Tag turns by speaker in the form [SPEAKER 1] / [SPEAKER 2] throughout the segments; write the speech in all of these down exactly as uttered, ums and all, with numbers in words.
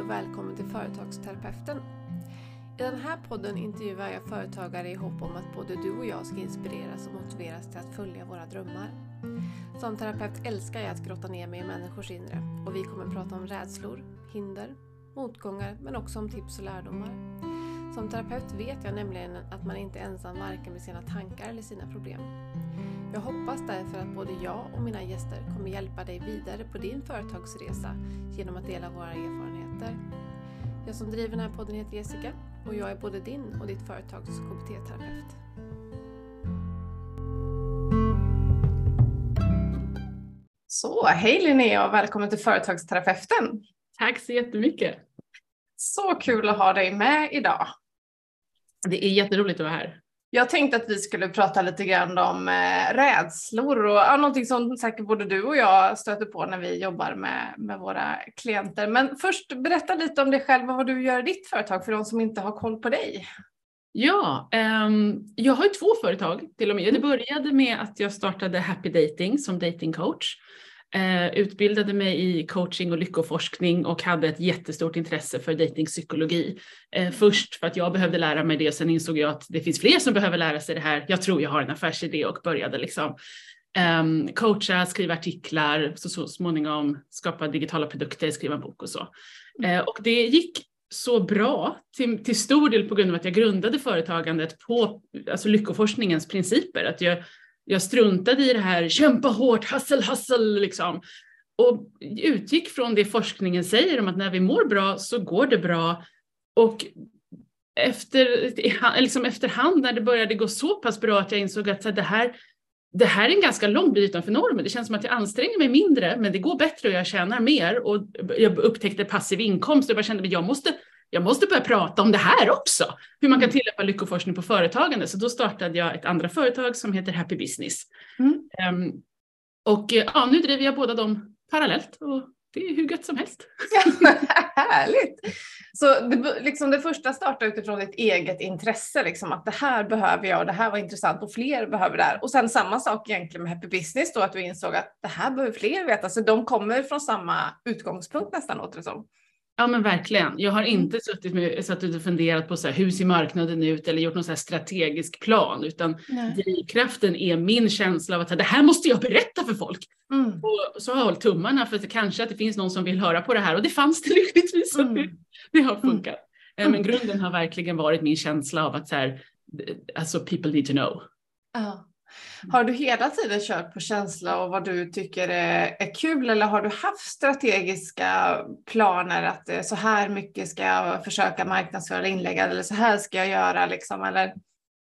[SPEAKER 1] och välkommen till Företagsterapeuten. I den här podden intervjuar jag företagare i hopp om att både du och jag ska inspireras och motiveras till att följa våra drömmar. Som terapeut älskar jag att grotta ner mig i människors inre och vi kommer att prata om rädslor, hinder, motgångar men också om tips och lärdomar. Som terapeut vet jag nämligen att man inte är ensam varken med sina tankar eller sina problem. Jag hoppas därför att både jag och mina gäster kommer hjälpa dig vidare på din företagsresa genom att dela våra erfarenheter. Jag som driver den här podden heter Jessica och jag är både din och ditt företags K B T-terapeut. Så, hej Linnea och välkommen till Företagsterapeuten.
[SPEAKER 2] Tack så jättemycket.
[SPEAKER 1] Så kul att ha dig med idag.
[SPEAKER 2] Det är jätteroligt att vara här.
[SPEAKER 1] Jag tänkte att vi skulle prata lite grann om eh, rädslor och ja, någonting som säkert både du och jag stöter på när vi jobbar med, med våra klienter. Men först berätta lite om dig själv och vad du gör i ditt företag för de som inte har koll på dig.
[SPEAKER 2] Ja, um, jag har ju två företag till och med. Det började med att jag startade Happy Dating som datingcoach. Uh, utbildade mig i coaching och lyckoforskning och hade ett jättestort intresse för datingpsykologi. Uh, först för att jag behövde lära mig det, sen insåg jag att det finns fler som behöver lära sig det här. Jag tror jag har en affärsidé och började liksom um, coacha, skriva artiklar, så, så småningom skapa digitala produkter, skriva en bok och så. Uh, och det gick så bra till, till stor del på grund av att jag grundade företagandet på alltså lyckoforskningens principer. Att jag Jag struntade i det här, kämpa hårt, hustle, hustle liksom. Och utgick från det forskningen säger om att när vi mår bra så går det bra. Och efter, liksom efterhand när det började gå så pass bra att jag insåg att det här, det här är en ganska lång bit utanför normen. Det känns som att jag anstränger mig mindre men det går bättre och jag tjänar mer. Och jag upptäckte passiv inkomst och jag kände att jag måste... Jag måste börja prata om det här också. Hur man kan tillämpa lyckoforskning på företagande. Så då startade jag ett andra företag som heter Happy Business. Mm. Um, och ja, nu driver jag båda dem parallellt. Och det är hur gött som helst.
[SPEAKER 1] Ja, härligt. Så det, liksom det första startade utifrån ditt eget intresse. Liksom, att det här behöver jag och det här var intressant och fler behöver det här. Och sen samma sak egentligen med Happy Business. Då, att du insåg att det här behöver fler veta. Så de kommer från samma utgångspunkt nästan låter det som.
[SPEAKER 2] Ja men verkligen. Jag har inte suttit, med, suttit och funderat på så här, hur ser marknaden ut eller gjort någon så här strategisk plan utan Nej. drivkraften är min känsla av att det här måste jag berätta för folk. Mm. Och så har jag hållit tummarna för att det kanske att det finns någon som vill höra på det här och det fanns det lyckligtvis mm. det, det har funkat. Mm. Men grunden har verkligen varit min känsla av att så här, alltså people need to know.
[SPEAKER 1] Ja. Har du hela tiden kört på känsla och vad du tycker är, är kul eller har du haft strategiska planer att så här mycket ska jag försöka marknadsföra inlägg eller så här ska jag göra liksom eller?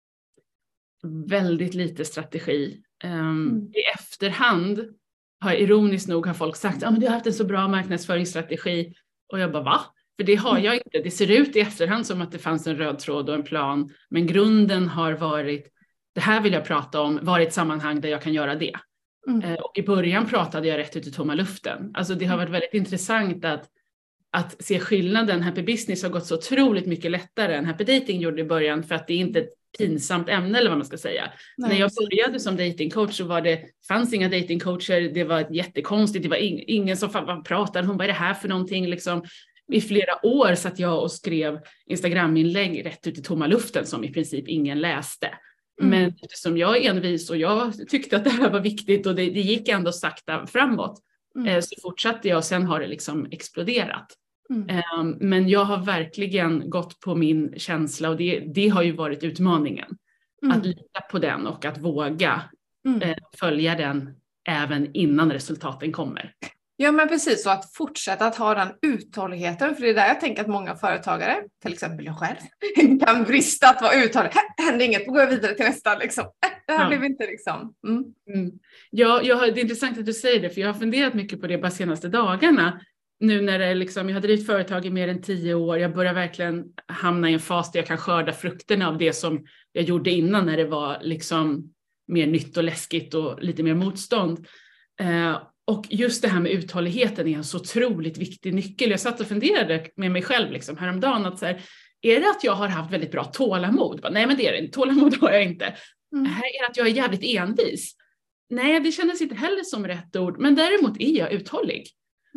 [SPEAKER 2] Väldigt lite strategi. Um, mm. I efterhand har ironiskt nog har folk sagt ja ah, men du har haft en så bra marknadsföringsstrategi och jag bara va? För det har jag inte. Det ser ut i efterhand som att det fanns en röd tråd och en plan men grunden har varit det här vill jag prata om, var ett sammanhang där jag kan göra det. Mm. Eh, och i början pratade jag rätt ut i tomma luften. Alltså det har varit väldigt intressant att, att se skillnaden. Happy Business har gått så otroligt mycket lättare än Happy Dating gjorde i början för att det är inte ett pinsamt ämne eller vad man ska säga. Nej. När jag började som datingcoach så var det, fanns inga datingcoacher, det var jättekonstigt, det var in, ingen som fan pratade, hon vad är det här för någonting liksom. I flera år satt jag och skrev Instagram-inlägg rätt ut i tomma luften som i princip ingen läste. Mm. Men eftersom jag är envis och jag tyckte att det här var viktigt och det, det gick ändå sakta framåt mm. eh, så fortsatte jag och sen har det liksom exploderat. Mm. Eh, men jag har verkligen gått på min känsla och det, det har ju varit utmaningen. Mm. Att lita på den och att våga mm. eh, följa den även innan resultaten kommer.
[SPEAKER 1] Ja men precis så att fortsätta att ha den uthålligheten för det är där jag tänker att många företagare, till exempel jag själv, kan brista att vara uthållig. Här händer inget, då går jag vidare till nästa liksom. Det här ja. blev inte liksom. Mm.
[SPEAKER 2] Mm. Ja, jag har, det är intressant att du säger det för jag har funderat mycket på det bara senaste dagarna. Nu när det är liksom, jag har drivit företag i mer än tio år, jag börjar verkligen hamna i en fas där jag kan skörda frukterna av det som jag gjorde innan när det var liksom mer nytt och läskigt och lite mer motstånd. Eh, Och just det här med uthålligheten är en så otroligt viktig nyckel. Jag satt och funderade med mig själv liksom häromdagen att så här, är det att jag har haft väldigt bra tålamod? Nej men det är det inte, tålamod har jag inte. Mm. Är det att jag är jävligt envis? Nej det kändes inte heller som rätt ord, men däremot är jag uthållig.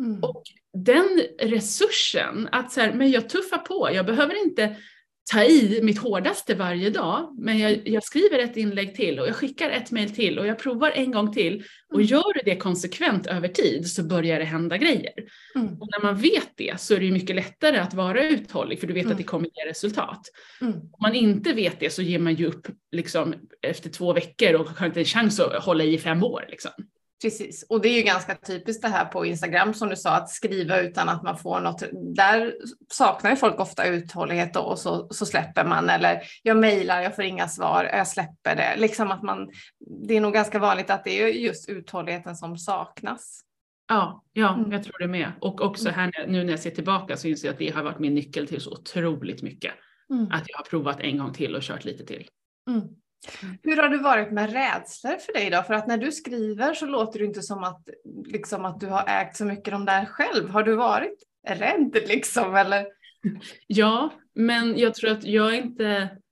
[SPEAKER 2] Mm. Och den resursen, att så här, men jag tuffar på, jag behöver inte ta i mitt hårdaste varje dag, men jag, jag skriver ett inlägg till och jag skickar ett mejl till och jag provar en gång till och mm. gör du det konsekvent över tid så börjar det hända grejer. Mm. Och när man vet det så är det ju mycket lättare att vara uthållig, för du vet mm. att det kommer ge resultat. Mm. Om man inte vet det så ger man ju upp liksom efter två veckor och har inte en chans att hålla i fem år liksom.
[SPEAKER 1] Precis, och det är ju ganska typiskt det här på Instagram som du sa, att skriva utan att man får något. Där saknar ju folk ofta uthållighet då, och så, så släpper man, eller jag mejlar, jag får inga svar, jag släpper det. Liksom att man, det är nog ganska vanligt att det är just uthålligheten som saknas.
[SPEAKER 2] Ja, ja mm. jag tror det med. Och också här nu när jag ser tillbaka så inser jag att det har varit min nyckel till så otroligt mycket. Mm. Att jag har provat en gång till och kört lite till.
[SPEAKER 1] Mm. Hur har det varit med rädslor för dig då? För att när du skriver så låter det inte som att, liksom, att du har ägt så mycket om det här själv. Har du varit rädd liksom? Eller?
[SPEAKER 2] Ja, men jag tror att jag inte...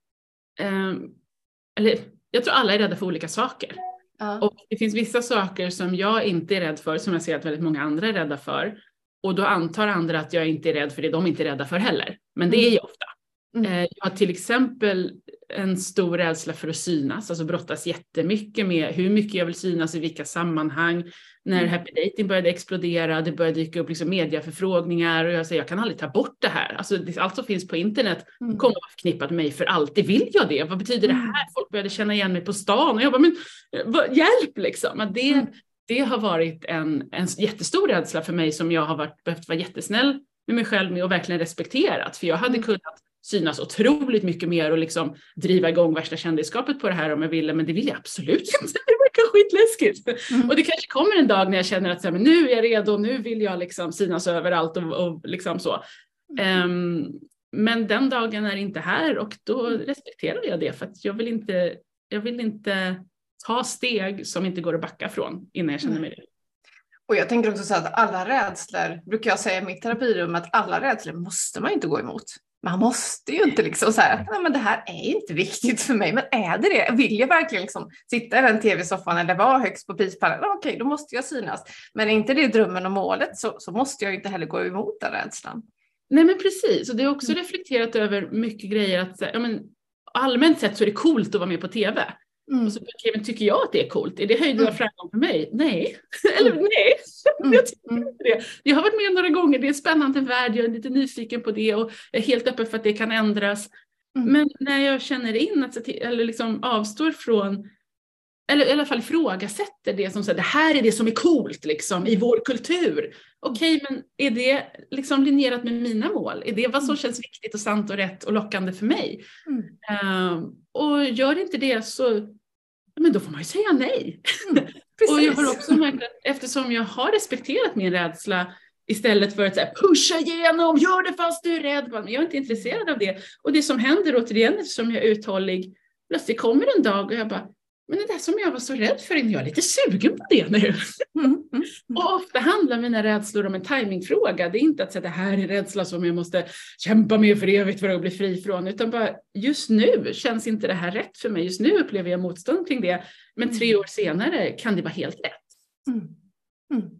[SPEAKER 2] Eh, eller jag tror alla är rädda för olika saker. Ja. Och det finns vissa saker som jag inte är rädd för, som jag ser att väldigt många andra är rädda för. Och då antar andra att jag inte är rädd för det de inte är rädda för heller. Men det är ju ofta. Mm. Jag har till exempel en stor rädsla för att synas, alltså brottas jättemycket med hur mycket jag vill synas, i vilka sammanhang. När mm. Happy Dating började explodera, det började dyka upp liksom mediaförfrågningar och jag säger jag kan aldrig ta bort det här. Alltså det, allt som finns på internet mm. kommer att vara förknippat med mig för alltid. Vill jag det? Vad betyder det här? Folk började känna igen mig på stan och jag bara, men vad, hjälp liksom. Att det, mm. det har varit en, en jättestor rädsla för mig som jag har varit, behövt vara jättesnäll med mig själv med och verkligen respekterat. För jag hade mm. kunnat synas otroligt mycket mer och liksom driva igång värsta kändisskapet på det här om jag ville, men det vill jag absolut inte. Det verkar skitläskigt. Mm. Och det kanske kommer en dag när jag känner att så här, men nu är jag redo, nu vill jag liksom synas överallt och, och liksom så. Mm. Um, men den dagen är inte här och då respekterar jag det, för att jag vill inte, jag vill inte ta steg som inte går att backa från innan jag känner mm. mig det.
[SPEAKER 1] Och jag tänker också så att alla rädslor, brukar jag säga i mitt terapirum, att alla rädslor måste man inte gå emot. Man måste ju inte liksom så här, nej men det här är inte viktigt för mig, men är det det? Vill jag verkligen liksom sitta i den tv-soffan eller vara högst på prispallen? Okej, då måste jag synas. Men är inte det drömmen och målet så, så måste jag ju inte heller gå emot den rädslan.
[SPEAKER 2] Nej men precis, och det är också mm. reflekterat över mycket grejer att ja, men, allmänt sett så är det coolt att vara med på tv. Mm. Och så okay, men tycker jag att det är coolt? Är det höjden av mm. framgång för mig? Nej. Eller nej. Mm. Jag tycker inte det. Jag har varit med några gånger. Det är en spännande värld. Jag är lite nyfiken på det. Och är helt öppen för att det kan ändras. Mm. Men när jag känner in att eller liksom avstår från, eller i alla fall ifrågasätter det som så här, det här är det som är coolt liksom, i vår kultur. Okej, okay, men är det liksom linjerat med mina mål? Är det vad som känns viktigt och sant och rätt och lockande för mig? Mm. Um, och gör inte det så, men då får man ju säga nej. Mm, och jag har också märkt att eftersom jag har respekterat min rädsla istället för att så här, pusha igenom, gör det fast du är rädd. Men jag är inte intresserad av det. Och det som händer återigen, eftersom jag är uthållig, plötsligt kommer en dag och jag bara, men det där som jag var så rädd för, jag är lite sugen på det nu. Mm, mm, mm. Och ofta handlar mina rädslor om en timingfråga. Det är inte att säga det här är rädsla som jag måste kämpa med för evigt för att bli fri från. Utan bara just nu känns inte det här rätt för mig. Just nu upplever jag motstånd kring det. Men tre år senare kan det vara helt rätt.
[SPEAKER 1] Mm. Mm.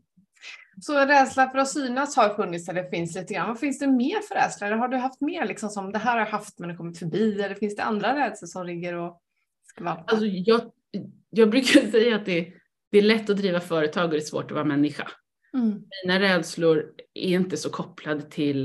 [SPEAKER 1] Så rädsla för att synas har funnits eller finns lite grann. Vad finns det mer för rädsla? Eller har du haft mer liksom som det här har jag haft men det kommit förbi? Eller finns det andra rädslor som ligger och skvalpar?
[SPEAKER 2] Alltså jag... Jag brukar säga att det, det är lätt att driva företag och det är svårt att vara människa. Mm. Mina rädslor är inte så kopplade till,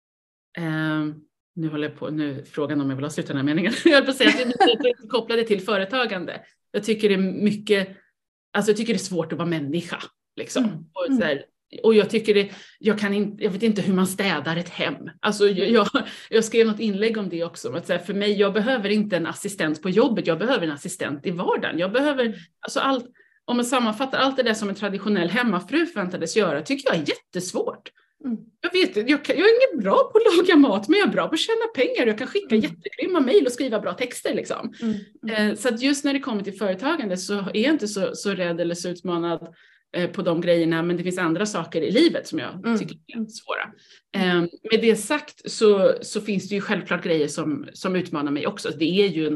[SPEAKER 2] eh, nu håller jag på, nu frågan om jag vill avsluta den här meningen. Jag höll på att säga att det är inte kopplade till företagande. Jag tycker det är mycket, alltså jag tycker det är svårt att vara människa. Liksom. Mm. Och, så här, och jag tycker det, jag kan inte, jag vet inte hur man städar ett hem. Alltså jag, jag, jag skrev något inlägg om det också. Att säga, för mig, jag behöver inte en assistent på jobbet. Jag behöver en assistent i vardagen. Jag behöver, alltså allt, om man sammanfattar allt det där som en traditionell hemmafru förväntades göra, tycker jag är jättesvårt. Mm. Jag vet jag, kan, jag är inte bra på att laga mat, men jag är bra på att tjäna pengar. Jag kan skicka mm. jättegrymma mejl och skriva bra texter. Liksom. Mm. Mm. Eh, så att just när det kommer till företagande så är jag inte så, så rädd eller så utmanad på de grejerna, men det finns andra saker i livet som jag mm. tycker är svåra. Mm. Um, med det sagt så, så finns det ju självklart grejer som, som utmanar mig också. Det är ju en,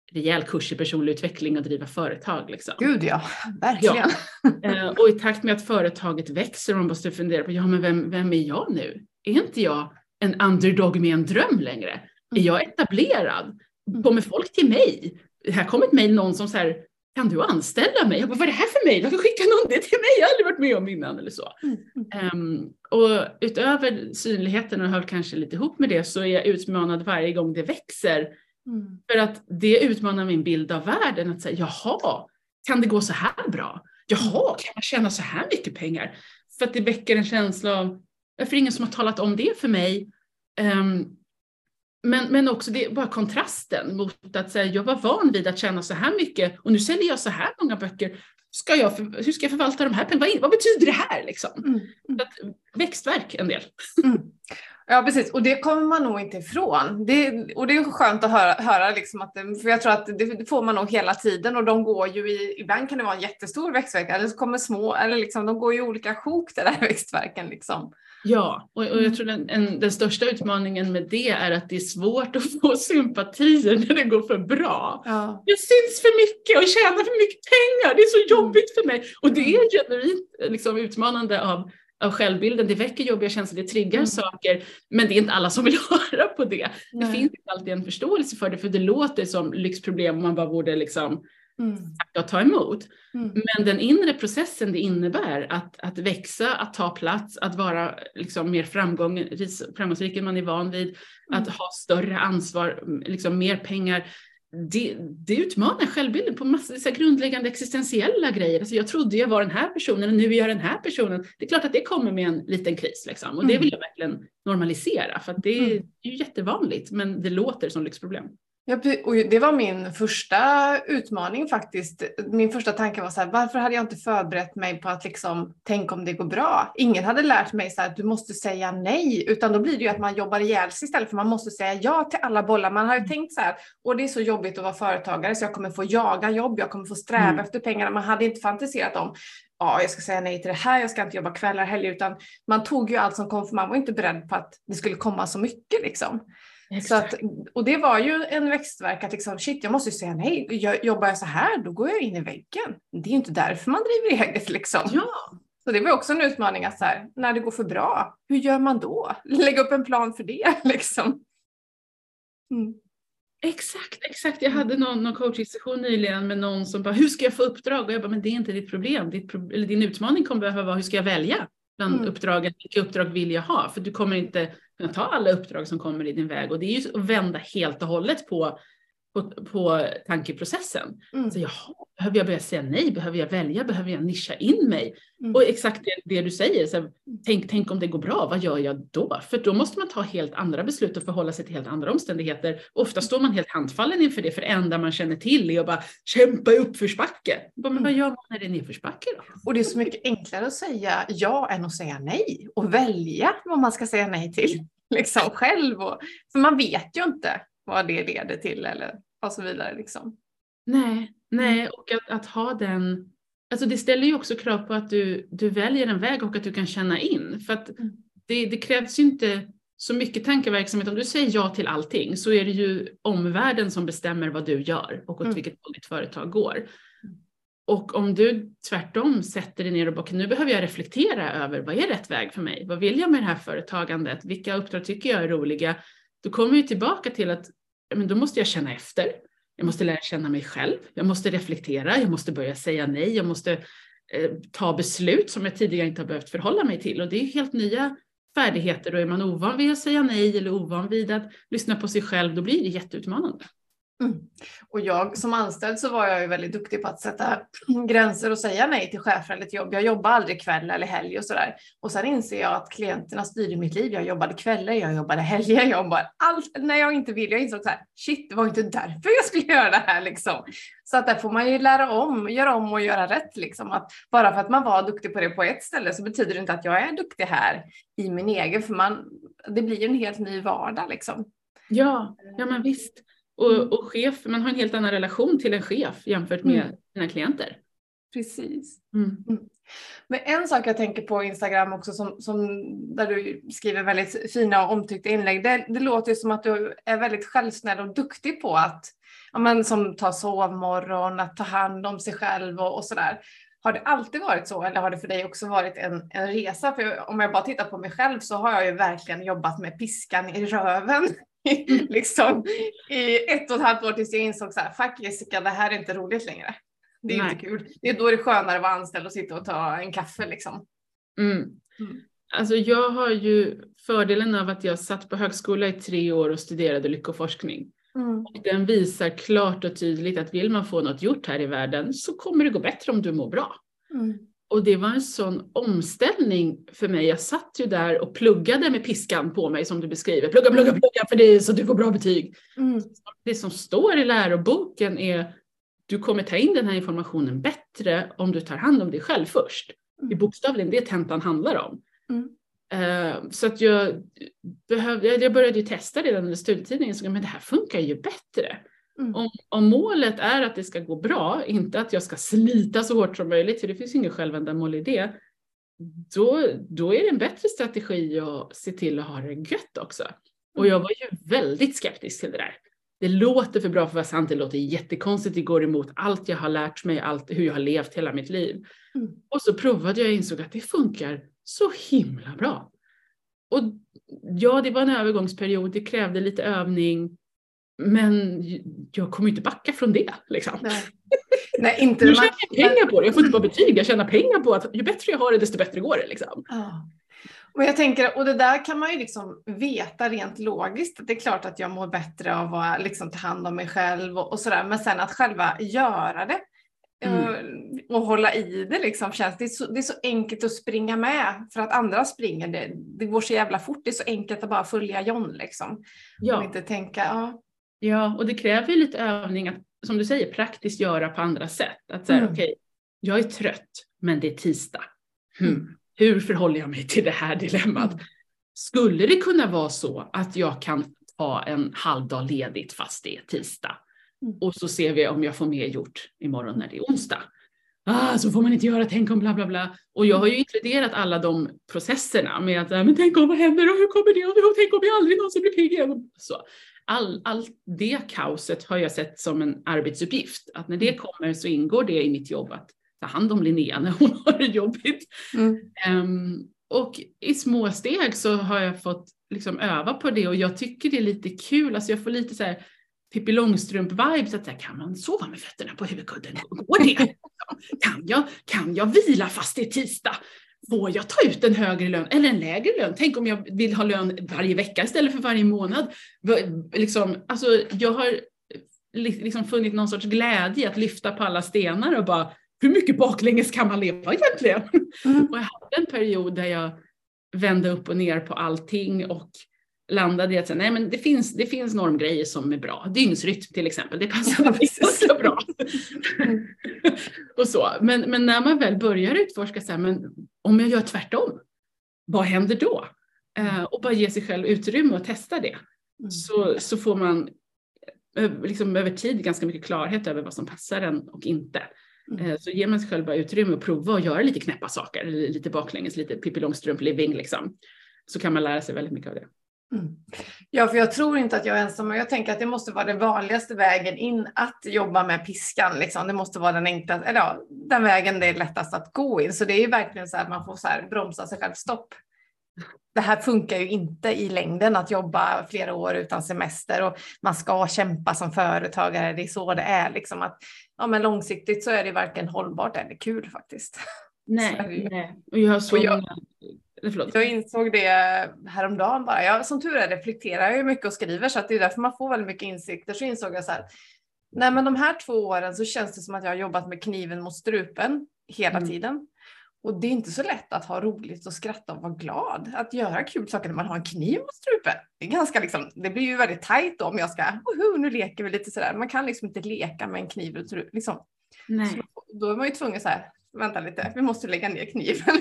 [SPEAKER 2] rejäl kurs i personlig utveckling och driva företag. Liksom.
[SPEAKER 1] Gud ja, verkligen.
[SPEAKER 2] Ja. Och i takt med att företaget växer, man måste fundera på, ja men vem, vem är jag nu? Är inte jag en underdog med en dröm längre? Mm. Är jag etablerad? Kommer folk till mig? Här kommer ett mejl någon som så här, kan du anställa mig? Jag bara, vad är det här för mejl? Varför skickar någon det till mig? Jag har aldrig varit med om innan eller så. Mm. Um, och utöver synligheten, och hör kanske lite ihop med det, så är jag utmanad varje gång det växer. Mm. För att det utmanar min bild av världen. Att säga, jaha, kan det gå så här bra? Jaha, kan man tjäna så här mycket pengar? För att det väcker en känsla av, för ingen som har talat om det för mig. Um, Men, men också det, bara kontrasten mot att säga, jag var van vid att tjäna så här mycket och nu säljer jag så här många böcker. Ska jag för, hur ska jag förvalta de här pengarna? Vad, vad betyder det här liksom? Mm. Mm. Att, växtverk en del. Mm.
[SPEAKER 1] Ja, precis. Och det kommer man nog inte ifrån. Det, och det är skönt att höra, höra liksom att, för jag tror att det får man nog hela tiden, och de går ju i, ibland kan det vara en jättestor växtverk, eller så kommer små, eller liksom, de går i olika sjok, det där växtverken liksom.
[SPEAKER 2] Ja, och, och jag tror den, en, den största utmaningen med det är att det är svårt att få sympatier när det går för bra. Ja. Jag syns för mycket och tjänar för mycket pengar, det är så jobbigt för mig. Och det är genuint liksom, utmanande av, av självbilden, det väcker jobbiga känslor, det triggar mm. saker, men det är inte alla som vill höra på det. Nej. Det finns inte alltid en förståelse för det, för det låter som lyxproblem och man bara borde liksom Mm. att ta emot. Mm. Men den inre processen det innebär att, att växa, att ta plats, att vara liksom mer framgång, framgångsrik än man är van vid, mm. att ha större ansvar, liksom mer pengar, det, det utmanar självbilden på massor av grundläggande existentiella grejer. Alltså jag trodde jag var den här personen och nu är jag den här personen. Det är klart att det kommer med en liten kris liksom. Och det vill jag verkligen normalisera, för att det är, mm. det är ju jättevanligt, men det låter som lyxproblem.
[SPEAKER 1] Ja, och det var min första utmaning faktiskt. Min första tanke var så här, varför hade jag inte förberett mig på att liksom, tänk om det går bra? Ingen hade lärt mig så här, att du måste säga nej, utan då blir det ju att man jobbar ihjäl sig istället, för man måste säga ja till alla bollar. Man har ju tänkt så här, och det är så jobbigt att vara företagare så jag kommer få jaga jobb, jag kommer få sträva mm. efter pengarna. Man hade inte fantiserat om, ja, jag ska säga nej till det här, jag ska inte jobba kvällar heller, utan man tog ju allt som kom, för man var inte beredd på att det skulle komma så mycket liksom. Så att, och det var ju en växtverk att liksom, shit, jag måste ju säga nej. Jag, jobbar jag så här, då går jag in i väggen. Det är ju inte därför man driver eget liksom.
[SPEAKER 2] Ja.
[SPEAKER 1] Så det var också en utmaning att så här, när det går för bra, hur gör man då? Lägg upp en plan för det liksom.
[SPEAKER 2] Mm. Exakt, exakt. Jag hade någon, någon coaching-session nyligen med någon som bara, hur ska jag få uppdrag? Och jag bara, men det är inte ditt problem. Ditt pro- eller din utmaning kommer behöva vara, hur ska jag välja bland mm. uppdragen? Vilka uppdrag vill jag ha? För du kommer inte kunna ta alla uppdrag som kommer i din väg. Och det är ju att vända helt och hållet på, på, på tankeprocessen. Mm. Så jaha, behöver jag börja säga nej? Behöver jag välja? Behöver jag nischa in mig? Mm. Och exakt det, det du säger. Så här, tänk, tänk om det går bra, vad gör jag då? För då måste man ta helt andra beslut och förhålla sig till helt andra omständigheter. Ofta står man helt handfallen inför det, för det enda man känner till är att bara kämpa i uppförsbacke. Men mm. vad gör man när det är nedförsbacke då?
[SPEAKER 1] Och det är så mycket enklare att säga ja än att säga nej. Och välja vad man ska säga nej till. Liksom själv. Och, för man vet ju inte vad det leder till eller och så vidare liksom.
[SPEAKER 2] Nej, nej. Och att, att ha den... Alltså det ställer ju också krav på att du, du väljer en väg och att du kan känna in. För att mm. det, det krävs ju inte så mycket tankeverksamhet. Om du säger ja till allting så är det ju omvärlden som bestämmer vad du gör och åt mm. vilket håll ditt företag går. Mm. Och om du tvärtom sätter dig ner och bara, nu behöver jag reflektera över vad är rätt väg för mig? Vad vill jag med det här företagandet? Vilka uppdrag tycker jag är roliga? Då kommer vi tillbaka till att men då måste jag känna efter. Jag måste lära känna mig själv. Jag måste reflektera. Jag måste börja säga nej. Jag måste eh, ta beslut som jag tidigare inte har behövt förhålla mig till. Och det är helt nya färdigheter. Då är man ovan vid att säga nej eller ovan vid att lyssna på sig själv. Då blir det jätteutmanande.
[SPEAKER 1] Mm. Och jag som anställd så var jag ju väldigt duktig på att sätta gränser och säga nej till chefer eller till jobb. Jag jobbar aldrig kväll eller helg och sådär. Och sen inser jag att klienterna styrde mitt liv. Jag jobbade kvällar, jag jobbade helger, jag jobbade allt när jag inte vill. Jag insåg så här, shit, det var inte därför jag skulle göra det här liksom. Så att där får man ju lära om, göra om och göra rätt liksom. Att bara för att man var duktig på det på ett ställe så betyder det inte att jag är duktig här i min egen. För man, det blir ju en helt ny vardag liksom.
[SPEAKER 2] Ja, ja men visst. Och, och chef, man har en helt annan relation till en chef jämfört med mm. sina klienter.
[SPEAKER 1] Precis. Mm. Mm. Men en sak jag tänker på Instagram också som, som där du skriver väldigt fina och omtyckta inlägg. Det, det låter ju som att du är väldigt självsnäll och duktig på att ja, men som tar sovmorgon, att ta hand om sig själv och, och sådär. Har det alltid varit så eller har det för dig också varit en, en resa? För om jag bara tittar på mig själv så har jag ju verkligen jobbat med piskan i röven. liksom i ett och ett halvt år tills jag insåg så här, fuck Jessica, det här är inte roligt längre. Det är Nej. inte kul. Det är då det är skönare att vara anställd och sitta och ta en kaffe liksom.
[SPEAKER 2] Mm. Mm. Alltså jag har ju fördelen av att jag satt på högskola i tre år och studerade lyckoforskning. Mm. Och den visar klart och tydligt att vill man få något gjort här i världen så kommer det gå bättre om du mår bra. Mm. Och det var en sån omställning för mig. Jag satt ju där och pluggade med piskan på mig som du beskriver. Plugga, plugga, plugga för det så du får bra betyg. Mm. Det som står i läroboken är du kommer ta in den här informationen bättre om du tar hand om dig själv först. Mm. I bokstavligen det tentan handlar om. Mm. Uh, så att jag behövde, jag började ju testa redan under studietiden och så, men det här funkar ju bättre. Mm. Om, om målet är att det ska gå bra, inte att jag ska slita så hårt som möjligt, för det finns ingen självändamål i det, då, då är det en bättre strategi att se till att ha det gött också. Mm. Och jag var ju väldigt skeptisk till det där. Det låter för bra för att vara sant, det låter jättekonstigt, det går emot allt jag har lärt mig, allt, hur jag har levt hela mitt liv. Mm. Och så provade jag och insåg att det funkar så himla bra. Och ja, det var en övergångsperiod, det krävde lite övning, men jag kommer inte backa från det. Liksom.
[SPEAKER 1] Nej. Nej, inte
[SPEAKER 2] jag tjänar pengar på det, jag får inte bara betyg, jag tjänar pengar på att ju bättre jag har det, desto bättre går det. Liksom.
[SPEAKER 1] Ja. Och jag tänker, och det där kan man ju liksom veta rent logiskt, att det är klart att jag mår bättre av att liksom ta hand om mig själv och, och sådär, men sen att själva göra det. Mm. Och hålla i det liksom känns det är, så, det är så enkelt att springa med för att andra springer det, det går så jävla fort, det är så enkelt att bara följa John liksom.
[SPEAKER 2] Ja.
[SPEAKER 1] Och inte tänka ja.
[SPEAKER 2] Ja, och det kräver ju lite övning att, som du säger, praktiskt göra på andra sätt. Att säga, mm. okej, okay, jag är trött men det är tisdag. Hmm. Mm. Hur förhåller jag mig till det här dilemmat? Mm. Skulle det kunna vara så att jag kan ta en halvdag ledigt fast det är tisdag? Mm. Och så ser vi om jag får mer gjort imorgon när det är onsdag. Ah, så får man inte göra, tänk om bla bla bla. Och jag har ju inkluderat alla de processerna med att, men tänk om vad händer och hur kommer det och tänk om jag aldrig någonsin blir pigg igen. Så all, all det kaoset har jag sett som en arbetsuppgift. Att när det kommer så ingår det i mitt jobb att ta hand om Linnea när hon har det jobbigt. Mm. Um, och i små steg så har jag fått liksom öva på det och jag tycker det är lite kul. Alltså jag får lite så här Pippi Långstrump-vibes, att så här, kan man sova med fötterna på huvudkudden? Går det? Kan jag, kan jag vila fast det är tisdag? Får jag ta ut en högre lön eller en lägre lön? Tänk om jag vill ha lön varje vecka istället för varje månad. Liksom, alltså, jag har liksom funnit någon sorts glädje att lyfta på alla stenar och bara, hur mycket baklänges kan man leva egentligen? Mm. Och jag hade en period där jag vände upp och ner på allting och landade i att säga, nej men det finns, det finns normgrejer som är bra. Dygnsrytm till exempel, det passar ja, ganska bra. Mm. och så. Men, men när man väl börjar utforska så här, men om jag gör tvärtom, vad händer då? Uh, och bara ge sig själv utrymme och testa det. Mm. Så, så får man liksom över tid ganska mycket klarhet över vad som passar en och inte. Mm. Så ger man sig själv bara utrymme och prova och göra lite knäppa saker, lite baklänges, lite Pippi Långstrump living liksom. Så kan man lära sig väldigt mycket av det.
[SPEAKER 1] Mm. Ja, för jag tror inte att jag är ensam, och jag tänker att det måste vara den vanligaste vägen in att jobba med piskan liksom. Det måste vara den enklaste, eller ja, den vägen det är lättast att gå in. Så det är ju verkligen så att man får så här bromsa sig själv, stopp. Det här funkar ju inte i längden att jobba flera år utan semester och man ska kämpa som företagare. Det är så det är liksom, att ja, men långsiktigt så är det varken hållbart eller kul faktiskt.
[SPEAKER 2] Nej, nej. Och jag, så
[SPEAKER 1] och jag, jag insåg det häromdagen bara. Jag, som tur är reflekterar jag ju mycket och skriver, så att det är därför man får väldigt mycket insikter. Så insåg jag så här, nej men de här två åren så känns det som att jag har jobbat med kniven mot strupen hela mm. tiden. Och det är inte så lätt att ha roligt och skratta och vara glad. Att göra kul saker när man har en kniv mot strupen. Det är ganska liksom, det blir ju väldigt tajt om jag ska, oho, nu leker vi lite sådär. Man kan liksom inte leka med en kniv mot strupen. Liksom.
[SPEAKER 2] Nej.
[SPEAKER 1] Då är man ju tvungen så här, vänta lite, vi måste lägga ner kniven.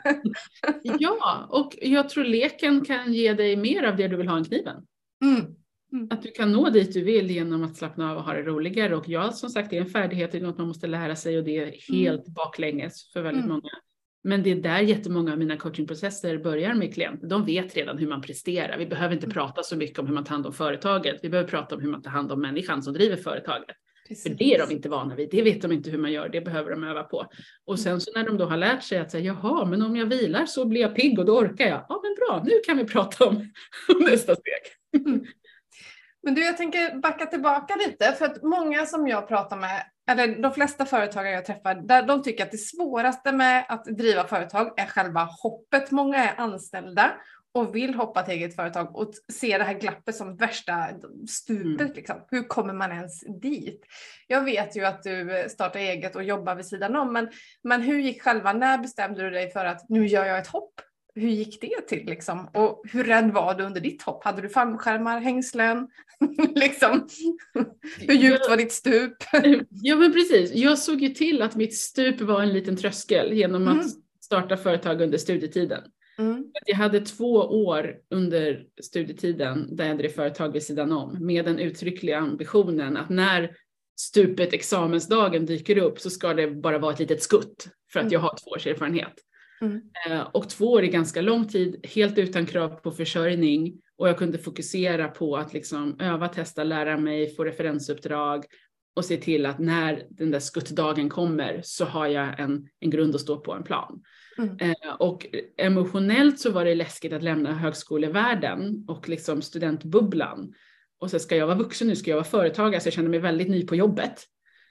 [SPEAKER 2] Ja, och jag tror leken kan ge dig mer av det du vill ha en kniven.
[SPEAKER 1] Mm. Mm.
[SPEAKER 2] Att du kan nå dit du vill genom att slappna av och ha det roligare. Och ja, som sagt, det är en färdighet, det är något man måste lära sig och det är helt mm. baklänges för väldigt mm. många. Men det är där jättemånga av mina coachingprocesser börjar med klienter. De vet redan hur man presterar. Vi behöver inte prata så mycket om hur man tar hand om företaget. Vi behöver prata om hur man tar hand om människan som driver företaget. Precis. För det är de inte vana vid. Det vet de inte hur man gör. Det behöver de öva på. Och sen så när de då har lärt sig att säga, jaha, men om jag vilar så blir jag pigg och då orkar jag. Ja, men bra, nu kan vi prata om, om nästa steg.
[SPEAKER 1] Mm. Men du, jag tänker backa tillbaka lite, för att många som jag pratar med, eller de flesta företagare jag träffar, där de tycker att det svåraste med att driva företag är själva hoppet. Många är anställda och vill hoppa till eget företag och se det här glappet som värsta stupet. Mm. Liksom. Hur kommer man ens dit? Jag vet ju att du startar eget och jobbar vid sidan om, men, men hur gick själva, när bestämde du dig för att nu gör jag ett hopp? Hur gick det till liksom? Och hur rädd var du under ditt hopp? Hade du fallskärmar, hängslen? liksom. Hur djupt var ditt stup?
[SPEAKER 2] Ja, men precis. Jag såg ju till att mitt stup var en liten tröskel genom att mm. starta företag under studietiden. Mm. Jag hade två år under studietiden där jag drev företag vid sidan om med den uttryckliga ambitionen att när stupet examensdagen dyker upp så ska det bara vara ett litet skutt för att mm. jag har två års erfarenhet. Mm. Och två år är ganska lång tid, helt utan krav på försörjning, och jag kunde fokusera på att liksom öva, testa, lära mig, få referensuppdrag och se till att när den där skuttdagen kommer så har jag en, en grund att stå på, en plan. Mm. Och emotionellt så var det läskigt att lämna högskolevärlden och liksom studentbubblan. Och så ska jag vara vuxen nu, ska jag vara företagare, så jag kände mig väldigt ny på jobbet.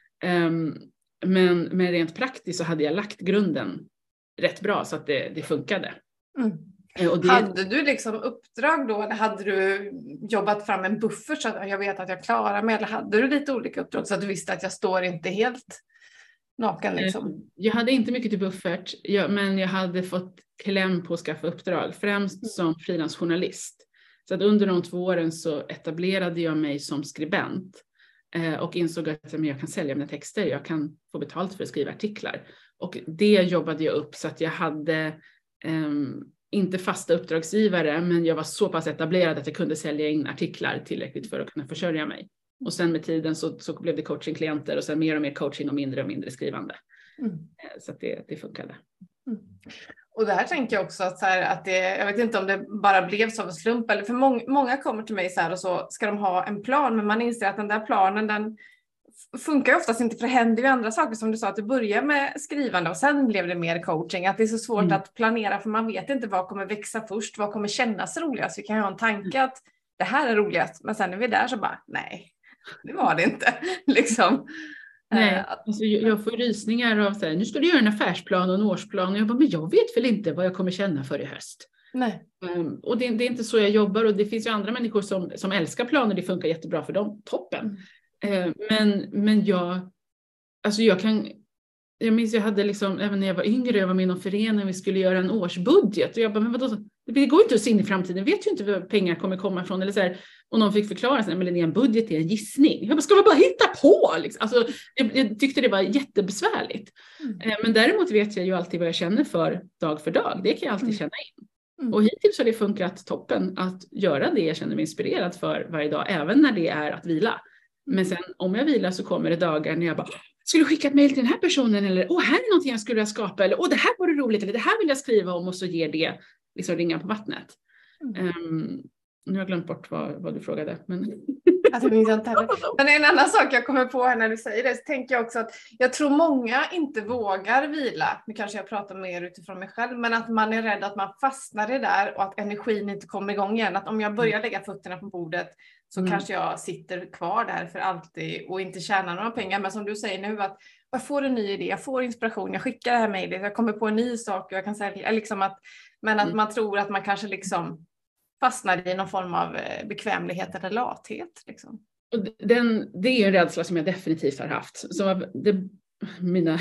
[SPEAKER 2] Men, men rent praktiskt så hade jag lagt grunden rätt bra så att det, det funkade. Mm. Och det...
[SPEAKER 1] Hade du liksom uppdrag då, eller hade du jobbat fram en buffert så att jag vet att jag klarar mig, eller hade du lite olika uppdrag så att du visste att jag står inte helt naken liksom?
[SPEAKER 2] Jag hade inte mycket till buffert, men jag hade fått kläm på att skaffa uppdrag, främst som frilansjournalist. Så att under de två åren så etablerade jag mig som skribent och insåg att jag kan sälja mina texter, jag kan få betalt för att skriva artiklar. Och det jobbade jag upp så att jag hade um, inte fasta uppdragsgivare, men jag var så pass etablerad att jag kunde sälja in artiklar tillräckligt för att kunna försörja mig. Och sen med tiden så, så blev det coachingklienter och sen mer och mer coaching och mindre och mindre skrivande. Mm. Så att det, det funkade.
[SPEAKER 1] Mm. Och det här tänker jag också att, så här, att det, jag vet inte om det bara blev så av en slump, eller för många, många kommer till mig så här och så ska de ha en plan, men man inser att den där planen, den funkar ju oftast inte, för det händer ju andra saker, som du sa, att du börjar med skrivande och sen blev det mer coaching, att det är så svårt mm. att planera, för man vet inte vad kommer växa först, vad kommer kännas roligast. Vi kan ju ha en tanke att det här är roligast, men sen är vi där så bara, nej, det var det inte. liksom.
[SPEAKER 2] Nej, alltså jag får rysningar av så här, nu ska du göra en affärsplan och en årsplan, och jag bara, men jag vet väl inte vad jag kommer känna för i höst.
[SPEAKER 1] Nej.
[SPEAKER 2] Um, och det, det är inte så jag jobbar, och det finns ju andra människor som, som älskar planer, det funkar jättebra för dem, toppen. Mm. Men, men jag, alltså jag kan, jag minns jag hade liksom, även när jag var yngre, jag var med i någon förening, vi skulle göra en årsbudget, och jag bara, men vadå, det går inte att se in i framtiden, vet ju inte var pengar kommer komma ifrån, eller så här, och någon fick förklara sig, men det är en budget, det är en gissning. Jag bara, ska man bara hitta på liksom? Alltså, jag, jag tyckte det var jättebesvärligt. Mm. Men däremot vet jag ju alltid vad jag känner för dag för dag, det kan jag alltid mm. känna in. Mm. Och hittills har det funkat toppen att göra det jag känner mig inspirerad för varje dag, även när det är att vila. Men sen om jag vilar så kommer det dagar när jag bara, skulle skicka ett mejl till den här personen, eller åh, här är någonting jag skulle skapa, eller åh, det här var det roligt, eller det här vill jag skriva om, och så ger det liksom ringar på vattnet. Mm. Um, nu har jag glömt bort vad, vad du frågade. Men...
[SPEAKER 1] Alltså, men en annan sak jag kommer på här när du säger det, så tänker jag också att jag tror många inte vågar vila. Nu kanske jag pratar mer utifrån mig själv, men att man är rädd att man fastnar i det där och att energin inte kommer igång igen. Att om jag börjar lägga fötterna på bordet så mm. kanske jag sitter kvar där för alltid och inte tjänar några pengar. Men som du säger nu, att jag får en ny idé, jag får inspiration, jag skickar det här mejlet, jag kommer på en ny sak och jag kan säga liksom att, men att mm. man tror att man kanske liksom fastnar i någon form av bekvämlighet eller lathet. Liksom.
[SPEAKER 2] Och den, det är en rädsla som jag definitivt har haft. Så det, mina,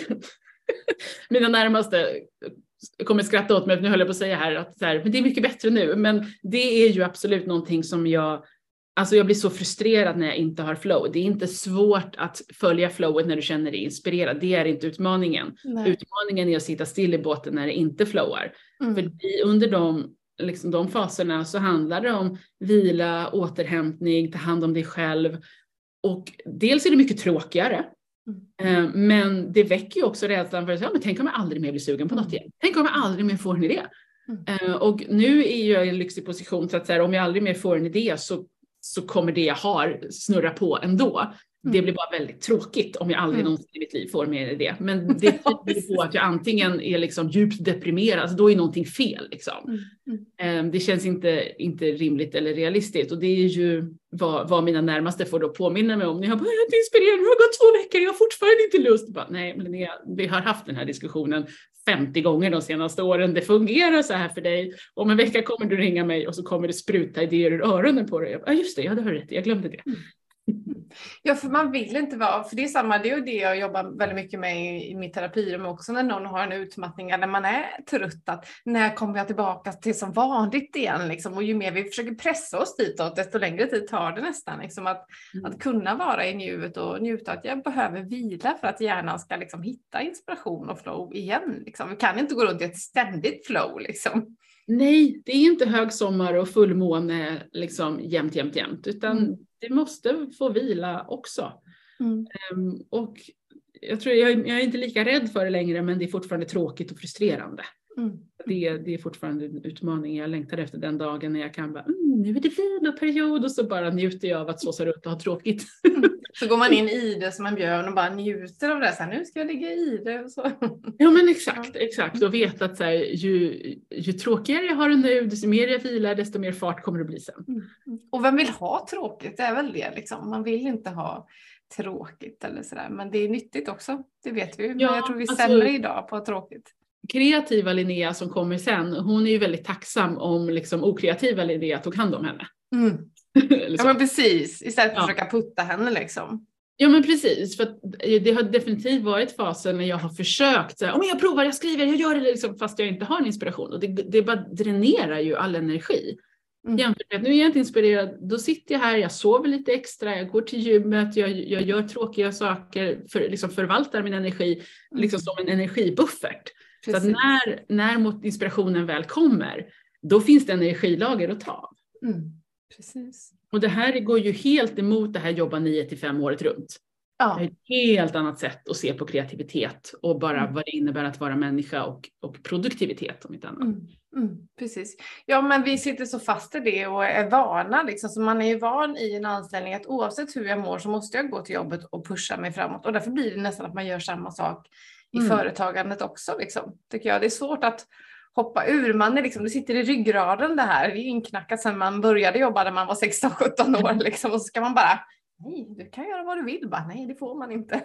[SPEAKER 2] mina närmaste kommer skratta åt mig, nu höll jag på att säga här att så här, men det är mycket bättre nu. Men det är ju absolut någonting som jag, alltså jag blir så frustrerad när jag inte har flow. Det är inte svårt att följa flowet när du känner dig inspirerad. Det är inte utmaningen. Nej. Utmaningen är att sitta still i båten när det inte flowar. Mm. För under de Liksom de faserna så handlar det om vila, återhämtning, ta hand om dig själv. Och dels är det mycket tråkigare Mm. Men det väcker ju också rädslan för att ja, men tänk om jag aldrig mer blir sugen på något igen. Tänk om jag aldrig mer får en idé. Mm. Och nu är jag i en lyxig position så att så här, om jag aldrig mer får en idé så, så kommer det jag har snurra på ändå. Det blir bara väldigt tråkigt om jag aldrig mm. någonsin i mitt liv får mer idé. Men det tyder på att jag antingen är liksom djupt deprimerad, alltså då är någonting fel. Liksom. Mm. Mm. Det känns inte, inte rimligt eller realistiskt. Och det är ju vad, vad mina närmaste får då påminna mig om. Ni har bara, jag är inte inspirerad, det har gått två veckor, jag har fortfarande inte lust. Bara, nej, men ni, vi har haft den här diskussionen femtio gånger de senaste åren. Det fungerar så här för dig. Om en vecka kommer du ringa mig och så kommer det spruta idéer ur öronen på dig. Ja, ah, just det, jag hade hört rätt, jag glömde det. Mm.
[SPEAKER 1] Ja, för man vill inte vara, för det är samma, det är ju det jag jobbar väldigt mycket med i, i mitt terapirum också, när någon har en utmattning eller man är trött, att när kommer jag tillbaka till som vanligt igen liksom, och ju mer vi försöker pressa oss ditåt, desto längre tid tar det nästan liksom, att, mm. att kunna vara i nuet och njuta, att jag behöver vila för att hjärnan ska liksom hitta inspiration och flow igen liksom. Vi kan inte gå runt i ett ständigt flow liksom.
[SPEAKER 2] Nej, det är inte högsommar och fullmåne liksom jämt, jämt, jämt, utan mm. det måste få vila också. Mm. Um, och jag tror jag, jag är inte lika rädd för det längre, men det är fortfarande tråkigt och frustrerande. Mm. Det, det är fortfarande en utmaning. Jag längtar efter den dagen när jag kan bara, mm, nu är det viloperiod, och så bara njuter jag av att såsa runt och ha tråkigt.
[SPEAKER 1] Mm. Så går man in i det som en björn och bara njuter av det. Så här, nu ska jag ligga i det och så.
[SPEAKER 2] Ja, men exakt, exakt. Och vet att så här, ju, ju tråkigare jag har det nu, desto mer jag vilar, desto mer fart kommer det bli sen.
[SPEAKER 1] Mm. Och vem vill ha tråkigt? Det är väl det liksom. Man vill inte ha tråkigt eller sådär. Men det är nyttigt också, det vet vi. Men ja, jag tror vi är sämre alltså, idag på tråkigt.
[SPEAKER 2] Kreativa Linnea som kommer sen, hon är ju väldigt tacksam om liksom okreativa Linnea tog hand om henne.
[SPEAKER 1] Mm. Ja, men precis. Istället för att ja. försöka putta henne liksom.
[SPEAKER 2] Ja, men precis. För att det har definitivt varit fasen när jag har försökt. Så här, om jag provar, jag skriver, jag gör det liksom, fast jag inte har en inspiration. Och det, det bara dränerar ju all energi. Mm. Jämfört med att nu är jag inte inspirerad. Då sitter jag här, jag sover lite extra, jag går till gymmet, jag, jag gör tråkiga saker, för, liksom förvaltar min energi mm. liksom som en energibuffert. Precis. Så att när, när mot inspirationen väl kommer, då finns det energilager att ta.
[SPEAKER 1] Mm. Precis.
[SPEAKER 2] Och det här går ju helt emot det här jobba nio till fem året runt. Ja. Det är ett helt annat sätt att se på kreativitet och bara mm. vad det innebär att vara människa och, och produktivitet om inte annat.
[SPEAKER 1] Mm. Mm. Precis. Ja, men vi sitter så fast i det och är vana liksom, så man är ju van i en anställning att oavsett hur jag mår så måste jag gå till jobbet och pusha mig framåt, och därför blir det nästan att man gör samma sak i mm. företagandet också liksom, tycker jag. Det är svårt att hoppa ur, man är liksom, det sitter i ryggraden det här, det är inknackat sedan man började jobba när man var sexton sjutton år liksom, och så ska man bara, nej, du kan göra vad du vill, bara, nej, det får man inte.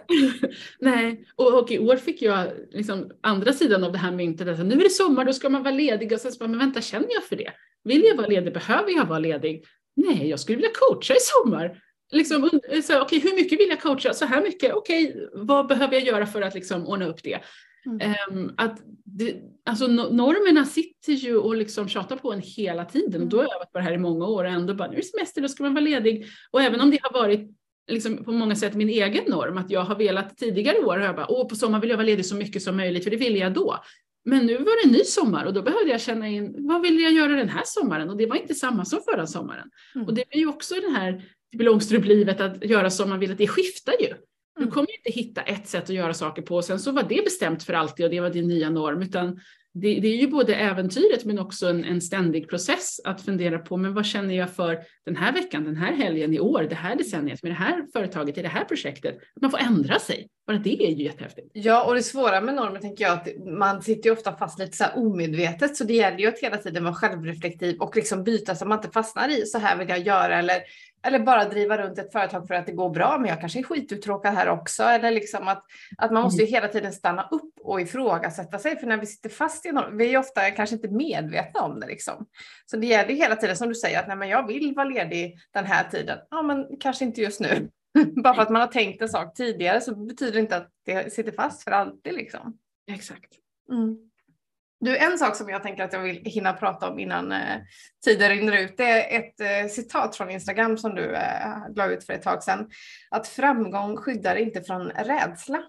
[SPEAKER 2] Nej, och, och i år fick jag liksom andra sidan av det här myntet, alltså, nu är det sommar, då ska man vara ledig, och sen så bara, men vänta, känner jag för det? Vill jag vara ledig? Behöver jag vara ledig? Nej, jag skulle vilja coacha i sommar. Liksom, så, okej, hur mycket vill jag coacha? Så här mycket, okej, vad behöver jag göra för att liksom ordna upp det? Mm. Um, att det, alltså normerna sitter ju och liksom tjatar på en hela tiden. Mm. Och då har jag varit på det här i många år och ändå bara, nu är det semester, då ska man vara ledig. Och även om det har varit liksom på många sätt min egen norm, att jag har velat tidigare år, och jag bara, åh, på sommar vill jag vara ledig så mycket som möjligt, för det ville jag då. Men nu var det en ny sommar och då behövde jag känna in, vad vill jag göra den här sommaren? Och det var inte samma som förra sommaren. Mm. Och det är ju också den här blomstruplivet att göra som man vill, att det skiftar ju. Du kommer inte hitta ett sätt att göra saker på och sen så var det bestämt för alltid och det var din nya norm, utan det, det är ju både äventyret men också en, en ständig process att fundera på, men vad känner jag för den här veckan, den här helgen, i år, det här decenniet, med det här företaget, i det här projektet. Att man får ändra sig, bara det är ju jättehäftigt.
[SPEAKER 1] Ja, och det svåra med normer tänker jag att man sitter ju ofta fast lite så här omedvetet, så det gäller ju att hela tiden vara självreflektiv och liksom byta så man inte fastnar i, så här vill jag göra, eller Eller bara driva runt ett företag för att det går bra, men jag kanske är skituttråkad här också. Eller liksom att, att man måste ju hela tiden stanna upp och ifrågasätta sig. För när vi sitter fast i något, vi är ofta kanske inte medvetna om det liksom. Så det gäller hela tiden som du säger, att nej, men jag vill vara ledig den här tiden. Ja, men kanske inte just nu. Bara för att man har tänkt en sak tidigare så betyder det inte att det sitter fast för alltid liksom.
[SPEAKER 2] Exakt.
[SPEAKER 1] Mm. Du, en sak som jag tänker att jag vill hinna prata om innan eh, tiden rinner ut, det är ett eh, citat från Instagram som du eh, la ut för ett tag sedan. Att framgång skyddar inte från rädsla.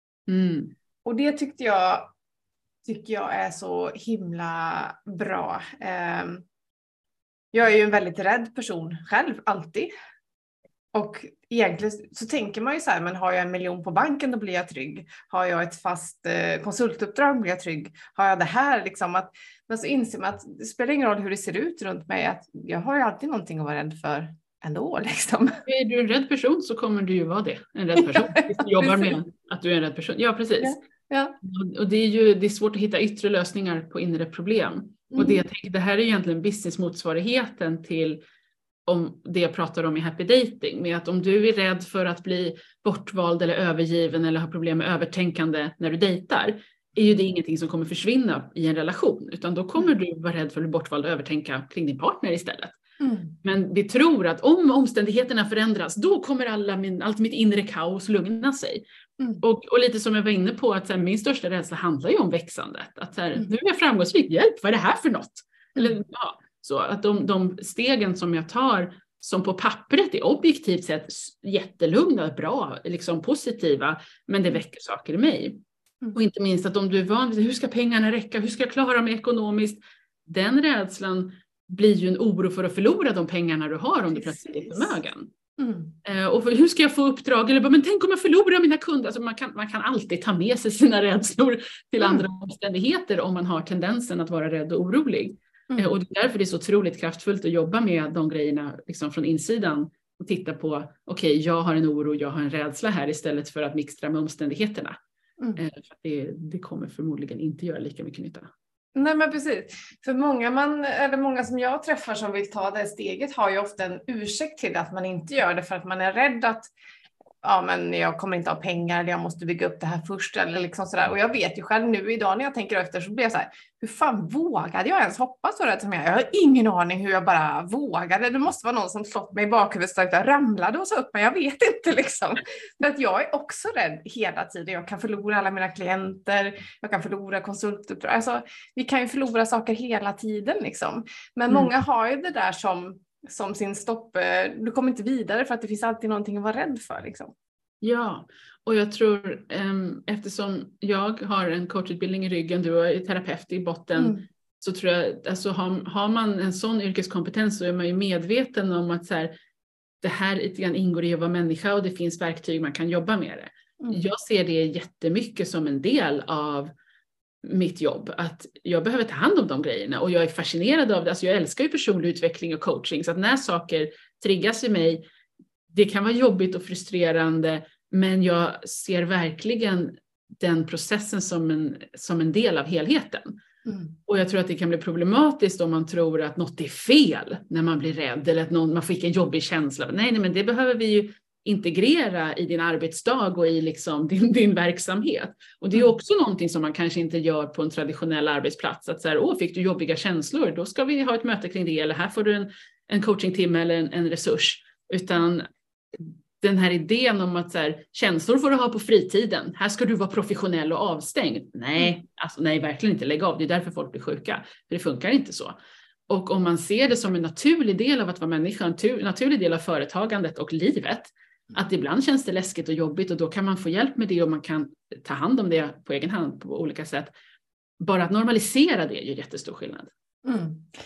[SPEAKER 2] Mm.
[SPEAKER 1] Och det tyckte jag, tycker jag är så himla bra. Eh, jag är ju en väldigt rädd person själv, alltid.
[SPEAKER 3] Och egentligen så tänker man ju så här, men har jag en miljon på banken då blir jag trygg. Har jag ett fast eh, konsultuppdrag blir jag trygg. Har jag det här liksom att, men så inser man att det spelar ingen roll hur det ser ut runt mig, att jag har ju alltid någonting att vara rädd för ändå liksom.
[SPEAKER 2] Är du en rädd person så kommer du ju vara det, en rädd person. Du jobbar med att du är en rädd person. Ja, precis.
[SPEAKER 3] Ja. Ja.
[SPEAKER 2] Och det är ju det är svårt att hitta yttre lösningar på inre problem. Mm. Och det, jag tänker, det här är egentligen businessmotsvarigheten till om det jag pratar om i Happy Dating. Med att om du är rädd för att bli bortvald eller övergiven eller har problem med övertänkande när du dejtar, är ju det ingenting som kommer försvinna i en relation. Utan då kommer du vara rädd för att bli bortvald och övertänka kring din partner istället. Mm. Men vi tror att om omständigheterna förändras, då kommer alla min, allt mitt inre kaos lugna sig. Mm. Och, och lite som jag var inne på, att så här, min största rädsla handlar ju om växandet. Att så här, mm. nu är jag framgångsrik, hjälp, vad är det här för något? Mm. Eller, ja, så att de, de stegen som jag tar, som på pappret är objektivt sett jättelugna, bra, liksom positiva, men det väcker saker i mig. Mm. Och inte minst att om du är van vid hur ska pengarna räcka, hur ska jag klara mig ekonomiskt, den rädslan blir ju en oro för att förlora de pengarna du har om du plötsligt är förmögen. Mm. Eh, och för, hur ska jag få uppdrag? Eller men tänk om jag förlorar mina kunder. Alltså man, kan, man kan alltid ta med sig sina rädslor till mm. andra omständigheter om man har tendensen att vara rädd och orolig. Mm. Eh, och det är därför det är så otroligt kraftfullt att jobba med de grejerna liksom från insidan och titta på, okej, okay, jag har en oro, jag har en rädsla här istället för att mixtra med omständigheterna. Mm. Eh, för det, det kommer förmodligen inte göra lika mycket nytta.
[SPEAKER 3] Nej men precis, för många, man, eller många som jag träffar som vill ta det steget har ju ofta en ursäkt till att man inte gör det för att man är rädd att ja, men jag kommer inte ha pengar eller jag måste bygga upp det här först eller liksom sådär. Och jag vet ju själv nu idag när jag tänker efter så blir jag så här, hur fan vågade jag ens hoppas så rätt som jag? Jag har ingen aning hur jag bara vågade. Det måste vara någon som slått mig i bakhuvudet så att jag ramlade och så upp, men jag vet inte liksom. För att jag är också rädd hela tiden. Jag kan förlora alla mina klienter, jag kan förlora konsultuppdrag. Alltså, vi kan ju förlora saker hela tiden liksom. Men mm. många har ju det där som som sin stopp, du kommer inte vidare för att det finns alltid någonting att vara rädd för liksom.
[SPEAKER 2] Ja, och jag tror um, eftersom jag har en coachutbildning i ryggen, du är terapeut i botten, mm. så tror jag, alltså har, har man en sån yrkeskompetens så är man ju medveten om att så här, det här lite grann ingår i att vara människa och det finns verktyg man kan jobba med det. Mm. Jag ser det jättemycket som en del av mitt jobb, att jag behöver ta hand om de grejerna och jag är fascinerad av det, alltså jag älskar ju personlig utveckling och coaching, så att när saker triggas i mig, det kan vara jobbigt och frustrerande, men jag ser verkligen den processen som en, som en del av helheten. Mm. Och jag tror att det kan bli problematiskt om man tror att något är fel när man blir rädd eller att någon, man fick en jobbig känsla. Nej, nej, men det behöver vi ju integrera i din arbetsdag och i liksom din, din verksamhet. Och det är också någonting som man kanske inte gör på en traditionell arbetsplats. Att så här, åh, fick du jobbiga känslor? Då ska vi ha ett möte kring det. Eller här får du en, en coachingtimme eller en, en resurs. Utan den här idén om att så här, känslor får du ha på fritiden. Här ska du vara professionell och avstängd. Nej, alltså, nej, verkligen inte. Lägg av. Det är därför folk blir sjuka. För det funkar inte så. Och om man ser det som en naturlig del av att vara människa, en naturlig del av företagandet och livet, att ibland känns det läskigt och jobbigt och då kan man få hjälp med det och man kan ta hand om det på egen hand på olika sätt. Bara att normalisera det gör jättestor skillnad.
[SPEAKER 3] Mm.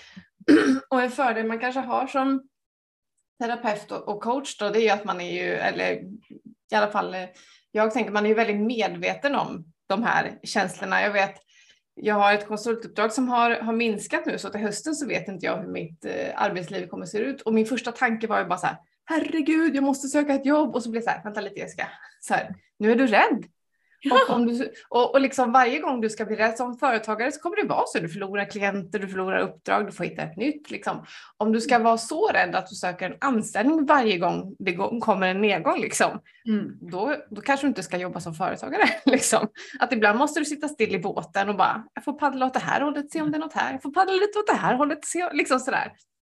[SPEAKER 3] Och en fördel man kanske har som terapeut och coach då, det är ju att man är ju, eller i alla fall jag tänker man är ju väldigt medveten om de här känslorna. Jag vet, jag har ett konsultuppdrag som har, har minskat nu, så till hösten så vet inte jag hur mitt eh, arbetsliv kommer att se ut. Och min första tanke var ju bara så här, herregud, jag måste söka ett jobb. Och så blir det så här, vänta lite Jessica, så här, nu är du rädd. Ja. Och, om du, och, och liksom varje gång du ska bli rädd som företagare så kommer det vara så. Du förlorar klienter, du förlorar uppdrag, du får hitta ett nytt. Liksom. Om du ska vara så rädd att du söker en anställning varje gång det kommer en nedgång, liksom, mm. då, då kanske du inte ska jobba som företagare. Liksom. Att ibland måste du sitta still i båten och bara, jag får paddla åt det här hållet, se om det är något här. Jag får paddla lite åt det här hållet, se, liksom sådär.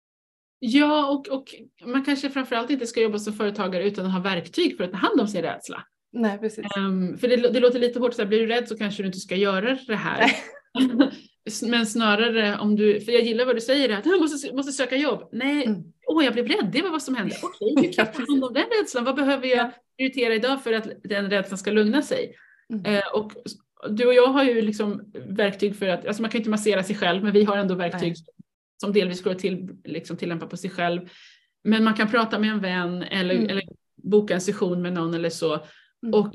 [SPEAKER 2] Ja, och, och man kanske framförallt inte ska jobba som företagare utan att ha verktyg för att ta hand om sin rädsla.
[SPEAKER 3] Nej, precis.
[SPEAKER 2] Um, för det, det låter lite hårt, så här, blir du rädd så kanske du inte ska göra det här. Men snarare om du, för jag gillar vad du säger, att jag måste, måste söka jobb. Nej, mm. åh, jag blev rädd, det var vad som hände. Okej, okay, du kan ta hand om den rädslan. Vad behöver jag prioritera idag för att den rädslan ska lugna sig? Mm. Uh, och du och jag har ju liksom verktyg för att, alltså man kan inte massera sig själv, men vi har ändå verktyg Nej. som delvis går att till, liksom tillämpa på sig själv. men man kan prata med en vän eller,
[SPEAKER 3] Mm.
[SPEAKER 2] eller boka en session med någon eller så.
[SPEAKER 3] Mm.
[SPEAKER 2] Och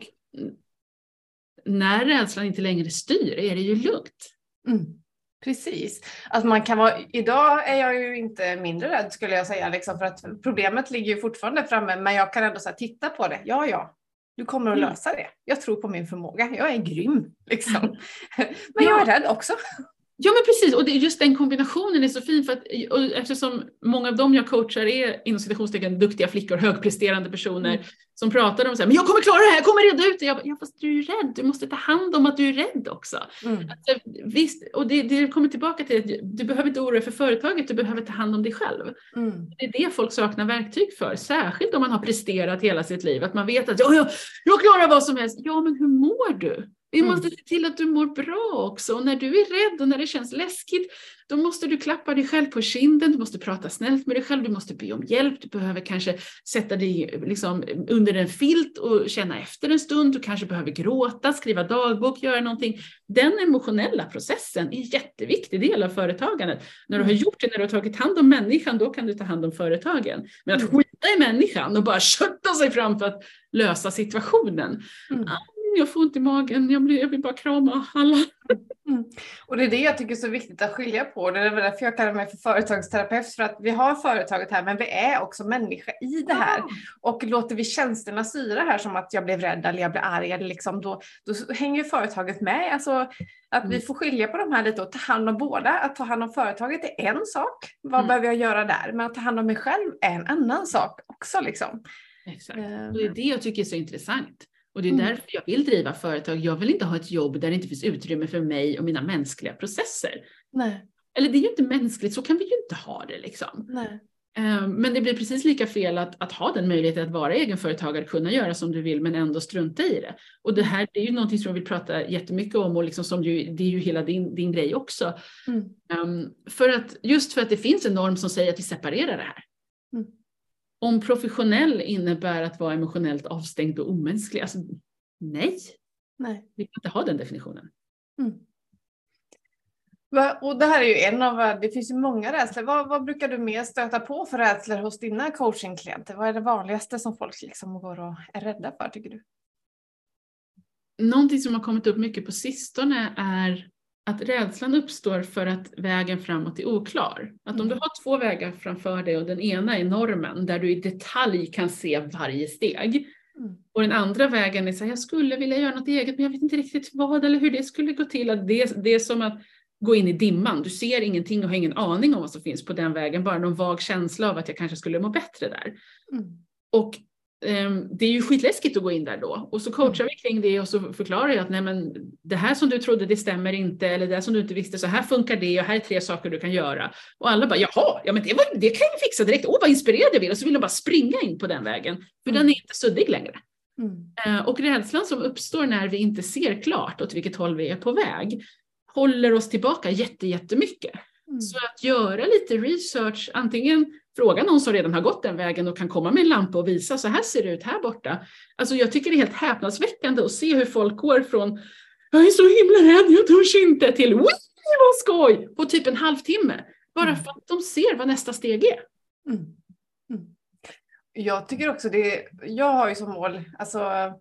[SPEAKER 2] när rädslan inte längre styr är det ju lugnt.
[SPEAKER 3] Mm. Precis. Alltså man kan vara, idag är jag ju inte mindre rädd skulle jag säga, liksom, för att problemet ligger ju fortfarande framme, men jag kan ändå så här, titta på det. Ja, ja, du kommer att
[SPEAKER 2] Mm.
[SPEAKER 3] lösa det. Jag tror på min förmåga. Jag är grym, liksom. Men jag är rädd också.
[SPEAKER 2] Ja, men precis. Och det, just den kombinationen är så fin för att och eftersom många av dem jag coachar är inom citationstecken duktiga flickor, högpresterande personer
[SPEAKER 3] Mm.
[SPEAKER 2] som pratar om så här, men jag kommer klara det här, jag kommer reda ut det. Jag bara, ja, fast du är rädd, du måste ta hand om att du är rädd också.
[SPEAKER 3] Mm.
[SPEAKER 2] Alltså, visst, och det, det kommer tillbaka till att du behöver inte oroa dig för företaget, du behöver ta hand om dig själv.
[SPEAKER 3] Mm.
[SPEAKER 2] Det är det folk saknar verktyg för, särskilt om man har presterat hela sitt liv. Att man vet att ja, jag, jag klarar vad som helst. Ja, men hur mår du? Vi
[SPEAKER 3] Mm.
[SPEAKER 2] måste se till att du mår bra också. Och när du är rädd och när det känns läskigt, då måste du klappa dig själv på kinden. Du måste prata snällt med dig själv. Du måste be om hjälp. Du behöver kanske sätta dig liksom under en filt och känna efter en stund. Du kanske behöver gråta, skriva dagbok, göra någonting. Den emotionella processen är en jätteviktig del av företagandet. När du har gjort det, när du har tagit hand om människan, då kan du ta hand om företagen. Men att skita i människan och bara kötta sig fram för att lösa situationen.
[SPEAKER 3] Mm.
[SPEAKER 2] Jag får ont i magen, jag, blir, jag vill bara krama alla.
[SPEAKER 3] Mm. Och det är det jag tycker är så viktigt att skilja på. Det är därför jag kallar mig för företagsterapeut. För att vi har företaget här, men vi är också människa i det här. Och låter vi tjänsterna styra här som att jag blev rädd eller jag blev arg. Eller liksom, då, då hänger ju företaget med. Alltså, att vi får skilja på de här lite och ta hand om båda. Att ta hand om företaget är en sak. Vad
[SPEAKER 2] Mm.
[SPEAKER 3] behöver jag göra där? Men att ta hand om mig själv är en annan sak också. Liksom.
[SPEAKER 2] Exakt.
[SPEAKER 3] Mm.
[SPEAKER 2] Och det är det jag tycker är så intressant. Och det är
[SPEAKER 3] Mm.
[SPEAKER 2] därför jag vill driva företag. Jag vill inte ha ett jobb där det inte finns utrymme för mig och mina mänskliga processer.
[SPEAKER 3] Nej.
[SPEAKER 2] Eller det är ju inte mänskligt, så kan vi ju inte ha det liksom.
[SPEAKER 3] Nej.
[SPEAKER 2] Men det blir precis lika fel att, att ha den möjligheten att vara egenföretagare, kunna göra som du vill men ändå strunta i det. Och det här det är ju någonting som jag vill prata jättemycket om och liksom som ju, det är ju hela din, din grej också.
[SPEAKER 3] Mm.
[SPEAKER 2] Um, för att, just för att det finns en norm som säger att vi separerar det här.
[SPEAKER 3] Mm.
[SPEAKER 2] Om professionell innebär att vara emotionellt avstängd och omänsklig, alltså nej,
[SPEAKER 3] Nej.
[SPEAKER 2] vi kan inte ha den definitionen.
[SPEAKER 3] Mm. Och det här är ju en av, det finns ju många rädslor. Vad, vad brukar du mer stöta på för rädslor hos dina coachingklienter? Vad är det vanligaste som folk liksom går och är rädda för, tycker du?
[SPEAKER 2] Någonting som har kommit upp mycket på sistone är att rädslan uppstår för att vägen framåt är oklar. Att om du har två vägar framför dig och den ena är normen där du i detalj kan se varje steg.
[SPEAKER 3] Mm.
[SPEAKER 2] Och den andra vägen är så här, jag skulle vilja göra något eget men jag vet inte riktigt vad eller hur det skulle gå till. Att det, det är som att gå in i dimman. Du ser ingenting och har ingen aning om vad som finns på den vägen. Bara någon vag känsla av att jag kanske skulle må bättre där.
[SPEAKER 3] Mm.
[SPEAKER 2] Och det är ju skitläskigt att gå in där då. Och så coachar vi kring det och så förklarar jag att nej men det här som du trodde det stämmer inte. Eller det här som du inte visste, så här funkar det och här är tre saker du kan göra. Och alla bara, jaha, ja men det, var, det kan jag fixa direkt. Åh vad inspirerad jag vill. Och så vill de bara springa in på den vägen. För
[SPEAKER 3] Mm.
[SPEAKER 2] den är inte suddig längre.
[SPEAKER 3] Mm.
[SPEAKER 2] Och rädslan som uppstår när vi inte ser klart åt vilket håll vi är på väg håller oss tillbaka jätte, jättemycket.
[SPEAKER 3] Mm.
[SPEAKER 2] Så att göra lite research, antingen fråga någon som redan har gått den vägen och kan komma med en lampa och visa så här ser det ut här borta. Alltså jag tycker det är helt häpnadsväckande att se hur folk går från jag är så himla rädd, jag törs inte till vad skoj på typ en halvtimme. Bara
[SPEAKER 3] Mm.
[SPEAKER 2] för att de ser vad nästa steg är.
[SPEAKER 3] Mm. Mm. Jag tycker också det, jag har ju som mål, alltså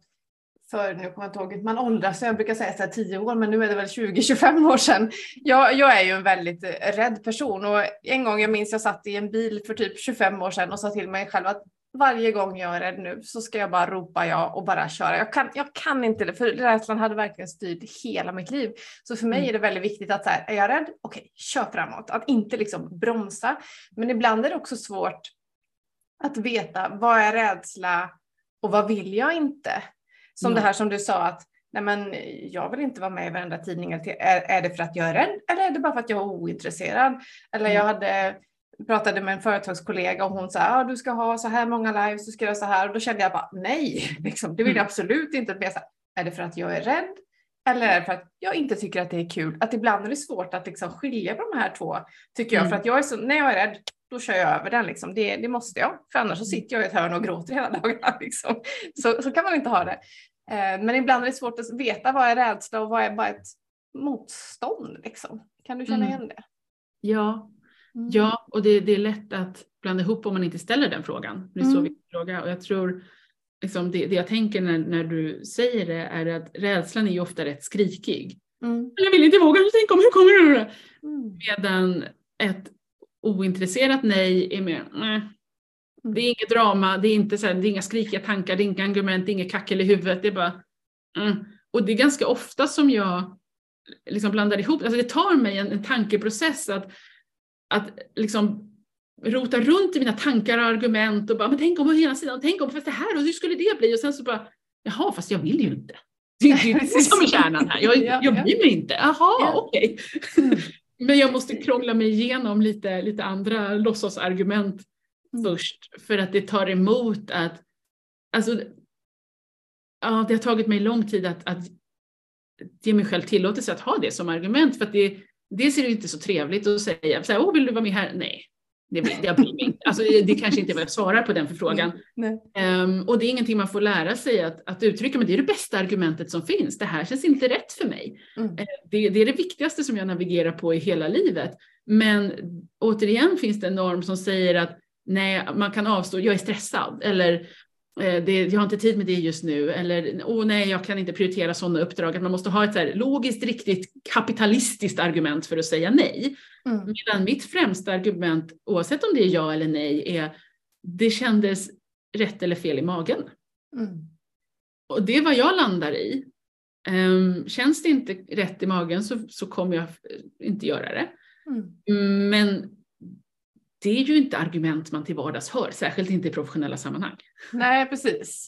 [SPEAKER 3] för nu kommer jag inte ihåg, man åldras så jag brukar säga så här tio år, men nu är det väl tjugo till tjugofem år sedan. Jag, jag är ju en väldigt rädd person och en gång jag minns jag satt i en bil för typ tjugofem år sedan och sa till mig själv att varje gång jag är rädd nu så ska jag bara ropa ja och bara köra. Jag kan, jag kan inte det, för rädslan hade verkligen styrt hela mitt liv. Så för mig
[SPEAKER 2] Mm.
[SPEAKER 3] är det väldigt viktigt att så här, är jag rädd? Okej, kör framåt. Att inte liksom bromsa. Men ibland är det också svårt att veta vad är rädsla och vad vill jag inte? Som
[SPEAKER 2] Ja.
[SPEAKER 3] det här som du sa att nej men, jag vill inte vara med i varenda tidning. Är, är det för att jag är rädd eller är det bara för att jag är ointresserad? Eller
[SPEAKER 2] Mm.
[SPEAKER 3] jag hade, pratade med en företagskollega och hon sa ah, du ska ha så här många lives, du ska göra så här. Och då kände jag bara nej, liksom, det vill jag
[SPEAKER 2] Mm.
[SPEAKER 3] absolut inte. Men är det för att jag är rädd? Eller är det för att jag inte tycker att det är kul? Att ibland är det svårt att liksom skilja på de här två, tycker jag.
[SPEAKER 2] Mm.
[SPEAKER 3] För att jag är så, när jag är rädd, då kör jag över den. Liksom. Det, det måste jag. För annars så sitter jag i ett hörn och gråter hela dagarna. Liksom. Så, så kan man inte ha det. Eh, men ibland är det svårt att veta vad är rädsla och vad är bara ett motstånd. Liksom. Kan du känna
[SPEAKER 2] Mm.
[SPEAKER 3] igen det?
[SPEAKER 2] Ja, Mm. Ja, och det, det är lätt att blanda ihop om man inte ställer den frågan. Det är så
[SPEAKER 3] Mm.
[SPEAKER 2] viktig fråga. Och jag tror, liksom, det, det jag tänker när, när du säger det är att rädslan är ju ofta rätt skrikig.
[SPEAKER 3] Mm.
[SPEAKER 2] Jag vill inte våga, tänk om, hur kommer det nu?
[SPEAKER 3] Mm.
[SPEAKER 2] Medan ett ointresserat nej är mer, nej. Det är inget drama, det är inte så här, det är inga skrikiga tankar, det är inga argument, det är inget kackel i huvudet, det är bara mm. Och det är ganska ofta som jag liksom blandar ihop, alltså det tar mig en, en tankeprocess att, att liksom rota runt i mina tankar och argument och bara, men tänk om på ena sidan, tänk om fast det här och hur skulle det bli? Och sen så bara, jaha, fast jag vill ju inte. Det är ju det som är kärnan här, jag,
[SPEAKER 3] ja,
[SPEAKER 2] jag bryr mig
[SPEAKER 3] ja.
[SPEAKER 2] inte, jaha,
[SPEAKER 3] ja.
[SPEAKER 2] okej. Okay. Mm. Men jag måste krångla mig igenom lite, lite andra låtsasargument mm. först, för att det tar emot att, alltså, ja, det har tagit mig lång tid att, att ge mig själv tillåtelse att ha det som argument, för att det, det ser inte så trevligt att säga, så här, åh, vill du vara med här? Nej, det blir, jag bryr mig inte. Alltså, det, det kanske inte är vad jag svarar på den förfrågan.
[SPEAKER 3] Nej.
[SPEAKER 2] Um, och det är ingenting man får lära sig att, att uttrycka, men det är det bästa argumentet som finns. Det här känns inte rätt för mig. Mm. Uh, det, det är det viktigaste som jag navigerar på i hela livet. Men återigen finns det en norm som säger att nej, man kan avstå, jag är stressad, eller Det, jag har inte tid med det just nu, eller åh nej, jag kan inte prioritera sådana uppdrag. Att man måste ha ett så här logiskt, riktigt kapitalistiskt argument för att säga nej. Mm. Medan mitt främsta argument, oavsett om det är ja eller nej, är det kändes rätt eller fel i magen. Mm. Och det är vad jag landar i. Um, känns det inte rätt i magen så, så kommer jag inte göra det. Mm. Men det är ju inte argument man till vardags hör, särskilt inte i professionella sammanhang.
[SPEAKER 3] Nej, precis.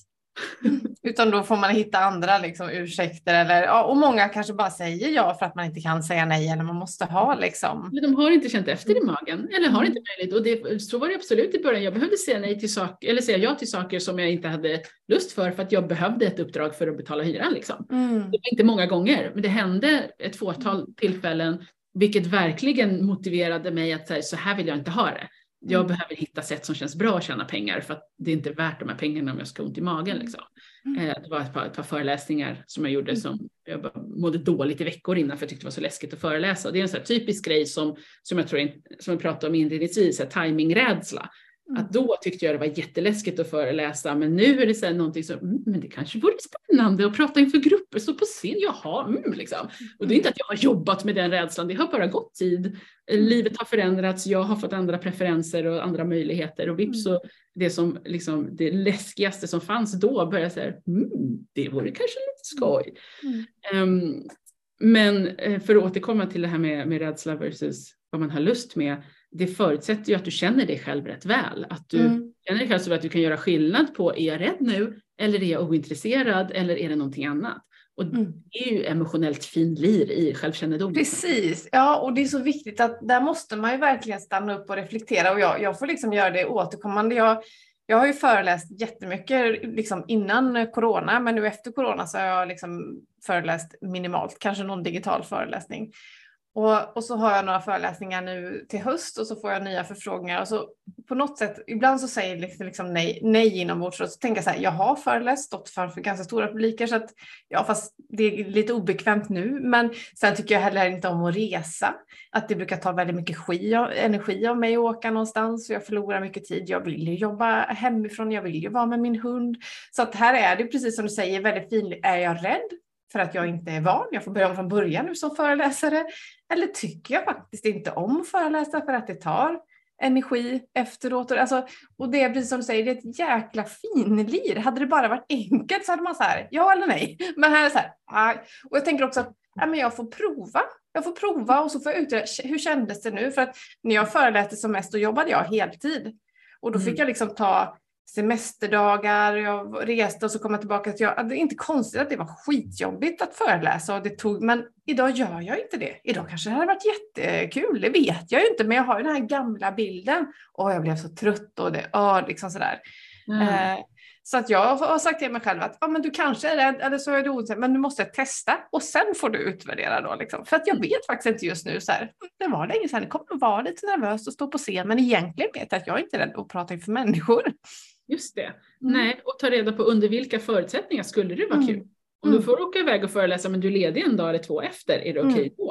[SPEAKER 3] Utan då får man hitta andra liksom, ursäkter. Eller, ja, och många kanske bara säger ja för att man inte kan säga nej, eller man måste ha. Liksom.
[SPEAKER 2] De har inte känt efter i magen, eller har inte möjlighet. Och det, så var det absolut i början. Jag behövde säga nej till saker, eller säga ja till saker som jag inte hade lust för, för att jag behövde ett uppdrag för att betala hyran. Liksom. Mm. Det var inte många gånger, men det hände ett fåtal tillfällen, vilket verkligen motiverade mig att säga, så här vill jag inte ha det. Jag mm. behöver hitta sätt som känns bra att tjäna pengar, för att det är inte värt de här pengarna om jag ska ha ont i magen. Liksom. Mm. Det var ett par, ett par föreläsningar som jag gjorde som jag bara mådde dåligt i veckor innan, för jag tyckte det var så läskigt att föreläsa. Det är en sån här typisk grej som, som jag tror som jag pratade om inledningsvis, timingrädsla. Mm. Att då tyckte jag det var jätteläskigt att föreläsa, men nu är det så här någonting som, mm, men det kanske vore spännande att prata inför grupper, stå på scen, jaha, mm, liksom. Och det är inte att jag har jobbat med den rädslan, det har bara gått tid. Livet har förändrats, jag har fått andra preferenser och andra möjligheter, och vips så det som liksom det läskigaste som fanns då började säga, mm, det vore kanske lite skoj. Mm. Um, men för att återkomma till det här med, med rädsla versus vad man har lust med, det förutsätter ju att du känner dig själv rätt väl. Att du mm. känner dig själv så att du kan göra skillnad på, är jag rädd nu? Eller är jag ointresserad? Eller är det någonting annat? Och mm. det är ju emotionellt finlir i självkännedom.
[SPEAKER 3] Precis, ja, och det är så viktigt att där måste man ju verkligen stanna upp och reflektera. Och jag, jag får liksom göra det återkommande. Jag, jag har ju föreläst jättemycket liksom innan corona, men nu efter corona så har jag liksom föreläst minimalt. Kanske någon digital föreläsning. Och, och så har jag några föreläsningar nu till höst, och så får jag nya förfrågningar. Och så på något sätt, ibland så säger liksom, liksom nej, nej inombords. Så tänker jag så här, jag har föreläst, stått framför ganska stora publiker. Så att, ja, fast det är lite obekvämt nu. Men sen tycker jag heller inte om att resa. Att det brukar ta väldigt mycket energi av mig att åka någonstans. Så jag förlorar mycket tid. Jag vill ju jobba hemifrån, jag vill ju vara med min hund. Så att här är det precis som du säger, väldigt fint. Är jag rädd för att jag inte är van? Jag får börja om från början nu som föreläsare. Eller tycker jag faktiskt inte om föreläsa för att det tar energi efteråt? Alltså, och det är precis som du säger, det är ett jäkla finlir. Hade det bara varit enkelt så hade man så här, ja eller nej. Men här är så här, aj. Och jag tänker också att ja, men jag får prova. Jag får prova och så får jag utreda, hur kändes det nu? För att när jag föreläste som mest, då jobbade jag heltid. Och då fick mm. jag liksom ta semesterdagar, jag reste och så kom jag tillbaka till jag, det är inte konstigt att det var skitjobbigt att föreläsa och det tog, men idag gör jag inte det. Idag kanske det hade varit jättekul, det vet jag ju inte, men jag har ju den här gamla bilden och jag blev så trött och det, åh, liksom sådär. Mm. Eh, så att jag har sagt till mig själv att ja, men du kanske är rädd, eller så är du osäker, men du måste testa och sen får du utvärdera då liksom. För att jag vet faktiskt inte just nu så här, det var länge sedan, det kommer att vara lite nervöst att stå på scen, men egentligen vet jag att jag inte är rädd att prata inför människor.
[SPEAKER 2] Just det. Mm. Nej, och ta reda på under vilka förutsättningar skulle det vara mm. kul. Om mm. du får åka iväg och föreläsa men du är ledig en dag eller två efter, är det okej okay mm. då?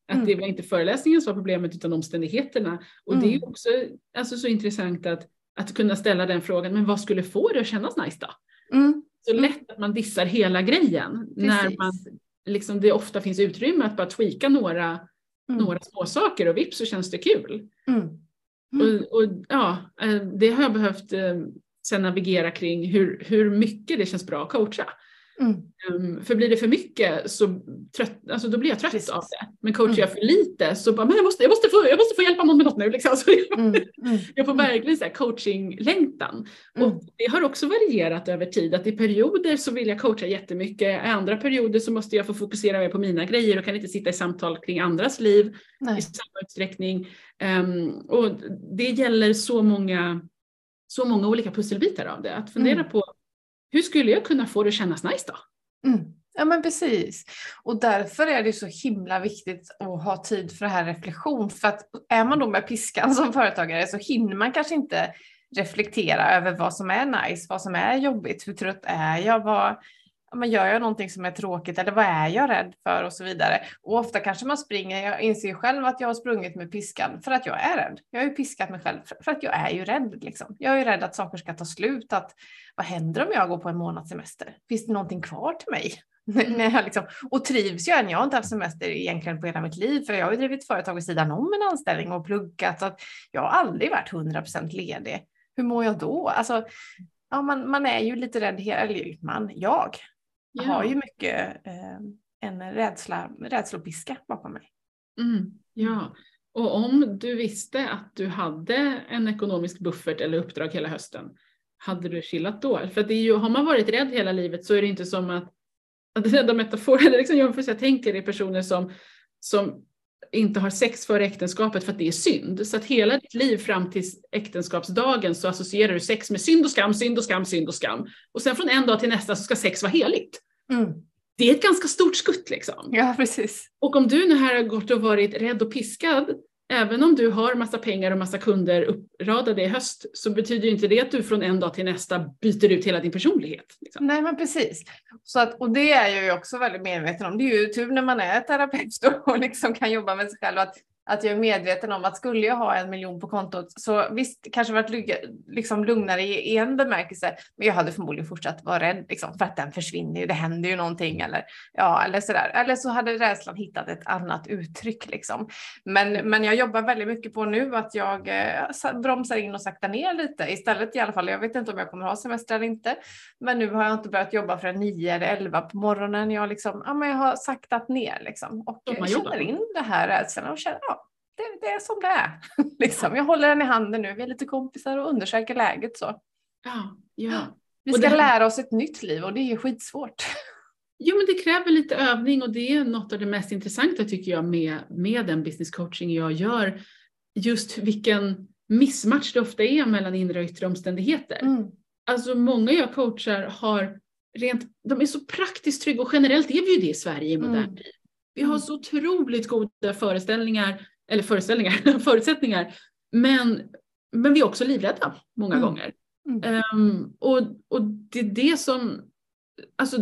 [SPEAKER 2] Att
[SPEAKER 3] Mm.
[SPEAKER 2] det var inte föreläsningen som var problemet utan omständigheterna. Och
[SPEAKER 3] Mm.
[SPEAKER 2] det är också alltså, så intressant att, att kunna ställa den frågan, men vad skulle få det att kännas nice då?
[SPEAKER 3] Mm.
[SPEAKER 2] Så lätt att man dissar hela grejen.
[SPEAKER 3] Precis.
[SPEAKER 2] När man, liksom, det ofta finns utrymme att bara tweaka några,
[SPEAKER 3] Mm.
[SPEAKER 2] några små saker och vips så känns det kul.
[SPEAKER 3] Mm. Mm.
[SPEAKER 2] Och, och ja, det har jag behövt eh, sen navigera kring hur, hur mycket det känns bra att coacha.
[SPEAKER 3] Mm.
[SPEAKER 2] Um, för blir det för mycket så trött, alltså då blir jag trött
[SPEAKER 3] Precis.
[SPEAKER 2] av det. Men coachar
[SPEAKER 3] Mm.
[SPEAKER 2] jag för lite så bara, men jag måste, jag måste, få, jag måste få hjälpa någon med något nu. Liksom. Så jag,
[SPEAKER 3] Mm. Mm.
[SPEAKER 2] jag får verkligen så här coaching-längtan.
[SPEAKER 3] Mm.
[SPEAKER 2] Och det har också varierat över tid. Att i perioder så vill jag coacha jättemycket. I andra perioder så måste jag få fokusera mer på mina grejer och kan inte sitta i samtal kring andras liv
[SPEAKER 3] Nej.
[SPEAKER 2] i samma utsträckning. Um, och det gäller så många, så många olika pusselbitar av det. Att fundera
[SPEAKER 3] Mm.
[SPEAKER 2] på, hur skulle jag kunna få det att kännas nice då?
[SPEAKER 3] Mm. Ja men precis. Och därför är det så himla viktigt att ha tid för det här reflektion. För att är man då med piskan som företagare så hinner man kanske inte reflektera över vad som är nice, vad som är jobbigt, hur trött är jag, vad, ja, men gör jag någonting som är tråkigt eller vad är jag rädd för och så vidare. Och ofta kanske man springer, jag inser ju själv att jag har sprungit med piskan för att jag är rädd. Jag har ju piskat mig själv för att jag är ju rädd liksom. Jag är ju rädd att saker ska ta slut, att vad händer om jag går på en månads semester? Finns det någonting kvar till mig? När jag liksom, och trivs jag än? Jag har inte haft semester egentligen på hela mitt liv, för jag har ju drivit företag vid sidan om en anställning och pluggat, så att jag har aldrig varit hundra procent ledig. Hur mår jag då? Alltså, ja, man, man är ju lite rädd, eller man, jag
[SPEAKER 2] Ja.
[SPEAKER 3] har ju mycket eh, en rädsla, rädslopiska bakom mig.
[SPEAKER 2] Mm, ja, och om du visste att du hade en ekonomisk buffert eller uppdrag hela hösten, hade du chillat då? För det är ju, har man varit rädd hela livet så är det inte som att, att rädda metafor, eller liksom jämfört, jag tänker det är personer som, som inte har sex före äktenskapet för att det är synd. Så att hela ditt liv fram till äktenskapsdagen så associerar du sex med synd och skam, synd och skam, synd och skam. Och sen från en dag till nästa så ska sex vara heligt.
[SPEAKER 3] Mm.
[SPEAKER 2] Det är ett ganska stort skutt liksom.
[SPEAKER 3] Ja, precis.
[SPEAKER 2] Och om du nu här har gått och varit rädd och piskad, även om du har massa pengar och massa kunder uppradade i höst, så betyder ju inte det att du från en dag till nästa byter ut hela din personlighet. Liksom.
[SPEAKER 3] Nej, men precis. Så att, och det är jag ju också väldigt medveten om. Det är ju tur när man är terapeut och liksom kan jobba med sig själv, att, att jag är medveten om att skulle jag ha en miljon på kontot så visst, kanske varit liksom lugnare i en bemärkelse, men jag hade förmodligen fortsatt vara rädd liksom, för att den försvinner ju, det händer ju någonting eller, ja, eller sådär. Eller så hade rädslan hittat ett annat uttryck liksom. Men, men jag jobbar väldigt mycket på nu att jag eh, bromsar in och saktar ner lite istället i alla fall. Jag vet inte om jag kommer ha semester eller inte, men nu har jag inte börjat jobba förrän nio eller elva på morgonen. Jag, liksom, ja, men jag har saktat ner liksom, och jag känner in det här rädslan och känner, ja, Det, det är som det är. liksom. Jag håller den i handen nu. Vi är lite kompisar och undersöker läget. Så.
[SPEAKER 2] Ja, ja.
[SPEAKER 3] Vi
[SPEAKER 2] Och
[SPEAKER 3] ska
[SPEAKER 2] det...
[SPEAKER 3] lära oss ett nytt liv och det är ju skitsvårt.
[SPEAKER 2] Jo, men det kräver lite övning och det är något av det mest intressanta tycker jag med, med den business coaching jag gör. Just vilken missmatch det ofta är mellan inre och yttre omständigheter.
[SPEAKER 3] Mm.
[SPEAKER 2] Alltså många jag coachar har rent, de är så praktiskt trygga och generellt är vi ju det i Sverige i modern
[SPEAKER 3] Mm.
[SPEAKER 2] tid. Vi har så otroligt goda föreställningar eller föreställningar, förutsättningar. Men, men vi är också livrädda många
[SPEAKER 3] Mm.
[SPEAKER 2] gånger.
[SPEAKER 3] Mm.
[SPEAKER 2] Um, och, och det är det som, alltså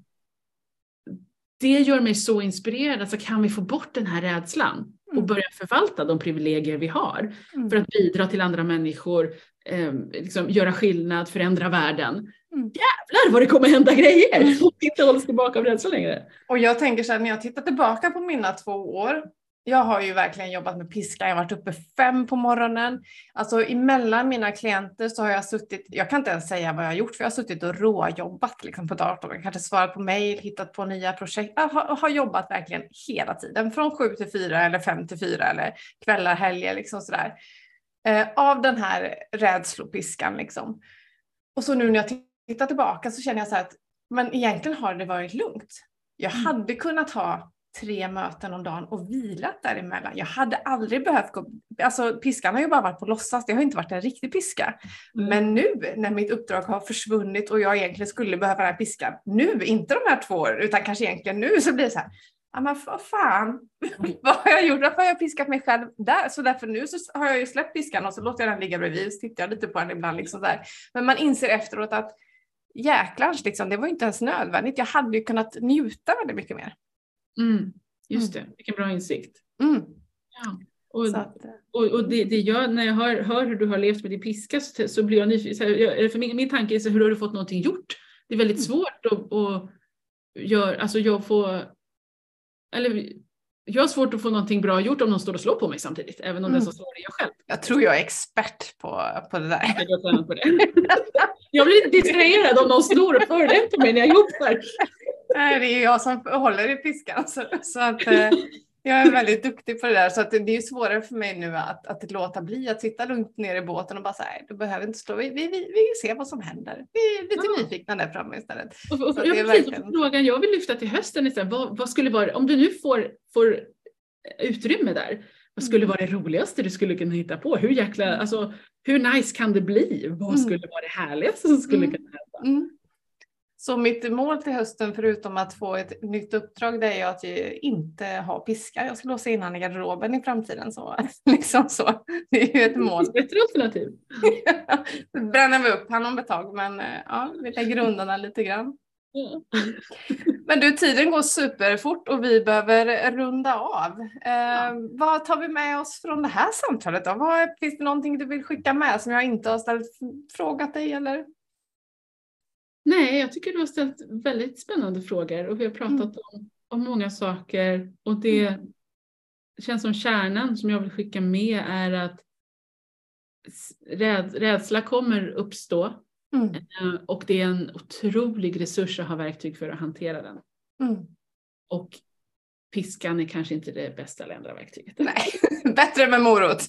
[SPEAKER 2] det gör mig så inspirerad. Alltså kan vi få bort den här rädslan och
[SPEAKER 3] Mm.
[SPEAKER 2] börja förvalta de privilegier vi har
[SPEAKER 3] Mm.
[SPEAKER 2] för att bidra till andra människor, um, liksom göra skillnad, förändra världen.
[SPEAKER 3] Mm.
[SPEAKER 2] Jävlar vad det kommer hända grejer
[SPEAKER 3] Mm.
[SPEAKER 2] om vi inte hålls tillbaka av rädsla längre.
[SPEAKER 3] Och jag tänker så här, när jag tittar tillbaka på mina två år. Jag har ju verkligen jobbat med piska. Jag har varit uppe fem på morgonen. Alltså emellan mina klienter så har jag suttit, jag kan inte ens säga vad jag har gjort, för jag har suttit och råjobbat liksom på datorn. Jag kanske svarat på mejl, hittat på nya projekt. Jag har, har jobbat verkligen hela tiden. Från sju till fyra eller fem till fyra eller kvällar, helger liksom sådär. Eh, av den här rädslopiskan liksom. Och så nu när jag tittar tillbaka så känner jag så här att, men egentligen har det varit lugnt. Jag
[SPEAKER 2] Mm.
[SPEAKER 3] hade kunnat ha tre möten om dagen och vilat däremellan. Jag hade aldrig behövt gå, alltså piskan har ju bara varit på låtsas, det har inte varit en riktig piska.
[SPEAKER 2] Mm.
[SPEAKER 3] Men nu när mitt uppdrag har försvunnit och jag egentligen skulle behöva den här piskan, nu, inte de här två åren, utan kanske egentligen nu, så blir det så här, ja men vad fan, vad har jag gjort? Varför har jag piskat mig själv där? Så därför nu så har jag ju släppt piskan och så låter jag den ligga bredvid, så tittar jag lite på den ibland liksom där. Men man inser efteråt att jäklars liksom, det var inte ens nödvändigt. Jag hade ju kunnat njuta väldigt mycket mer.
[SPEAKER 2] Mm, just det, vilken bra insikt.
[SPEAKER 3] Mm.
[SPEAKER 2] Ja. Och,
[SPEAKER 3] Så att,
[SPEAKER 2] och, och det, det gör, när jag hör, hör hur du har levt med din piska så, så blir jag nyfiken. För min, min tanke är så, hur har du fått någonting gjort? Det är väldigt svårt att, att göra, alltså jag får, eller jag har svårt att få någonting bra gjort om någon står och slår på mig samtidigt, även om mm. den som slår är jag själv.
[SPEAKER 3] Jag tror jag är expert på, på det där.
[SPEAKER 2] Jag, på det. Jag blir lite distraherad om någon slår och förolämpar mig när jag jobbar.
[SPEAKER 3] Nej, det är jag som håller i piskan. Så, så att eh, jag är väldigt duktig på det där. Så att det, det är svårare för mig nu att, att låta bli att sitta lugnt ner i båten och bara säga, du behöver inte slå. Vi, vi, vi, vi ser vad som händer. Vi är lite ja. nyfikna där framme istället.
[SPEAKER 2] Och, och, och, jag, det precis, verkligen... Frågan jag vill lyfta till hösten är vad, vad skulle vara, om du nu får, får utrymme där, vad skulle vara det roligaste du skulle kunna hitta på? Hur jäkla, alltså, hur nice kan det bli? Vad mm. skulle vara det härligaste som skulle mm. kunna hända? Mm.
[SPEAKER 3] Så mitt mål till hösten, förutom att få ett nytt uppdrag, det är ju att jag inte ha piska. Jag ska låsa in han i garderoben i framtiden. Så, liksom så. Det är ju ett mål.
[SPEAKER 2] Det är ett alternativ.
[SPEAKER 3] Bränner vi upp han om ett tag, men ja, vi lägger undan den lite grann. Ja. Men du, tiden går superfort och vi behöver runda av. Eh, ja. Vad tar vi med oss från det här samtalet då? Vad, finns det någonting du vill skicka med som jag inte har ställt, frågat dig eller?
[SPEAKER 2] Nej, jag tycker du har ställt väldigt spännande frågor och vi har pratat mm. om, om många saker. Och det mm. känns som kärnan som jag vill skicka med är att räd, rädsla kommer uppstå. Mm. Och det är en otrolig resurs att ha verktyg för att hantera den. Mm. Och piskan är kanske inte det bästa eller andra verktyget.
[SPEAKER 3] Nej, bättre med morot.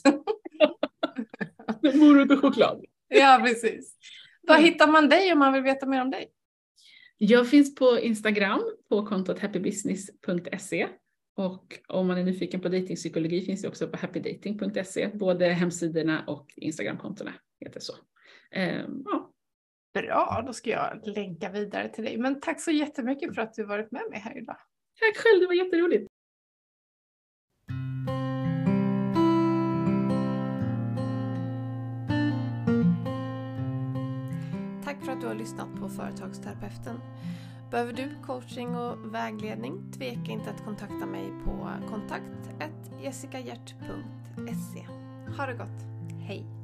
[SPEAKER 2] Morot och choklad.
[SPEAKER 3] Ja, precis. Var hittar man dig om man vill veta mer om dig?
[SPEAKER 2] Jag finns på Instagram på kontot happy business punkt se. Och om man är nyfiken på datingpsykologi finns det också på happy dating punkt se. Både hemsidorna och Instagramkontona heter så. Um, ja.
[SPEAKER 3] Bra, då ska jag länka vidare till dig. Men tack så jättemycket för att du varit med mig här idag.
[SPEAKER 2] Tack själv, det var jätteroligt.
[SPEAKER 1] Tack för att du har lyssnat på Företagsterapeuten. Behöver du coaching och vägledning? Tveka inte att kontakta mig på kontakt snabel-a jessicahjert punkt se. Ha det gott. Hej!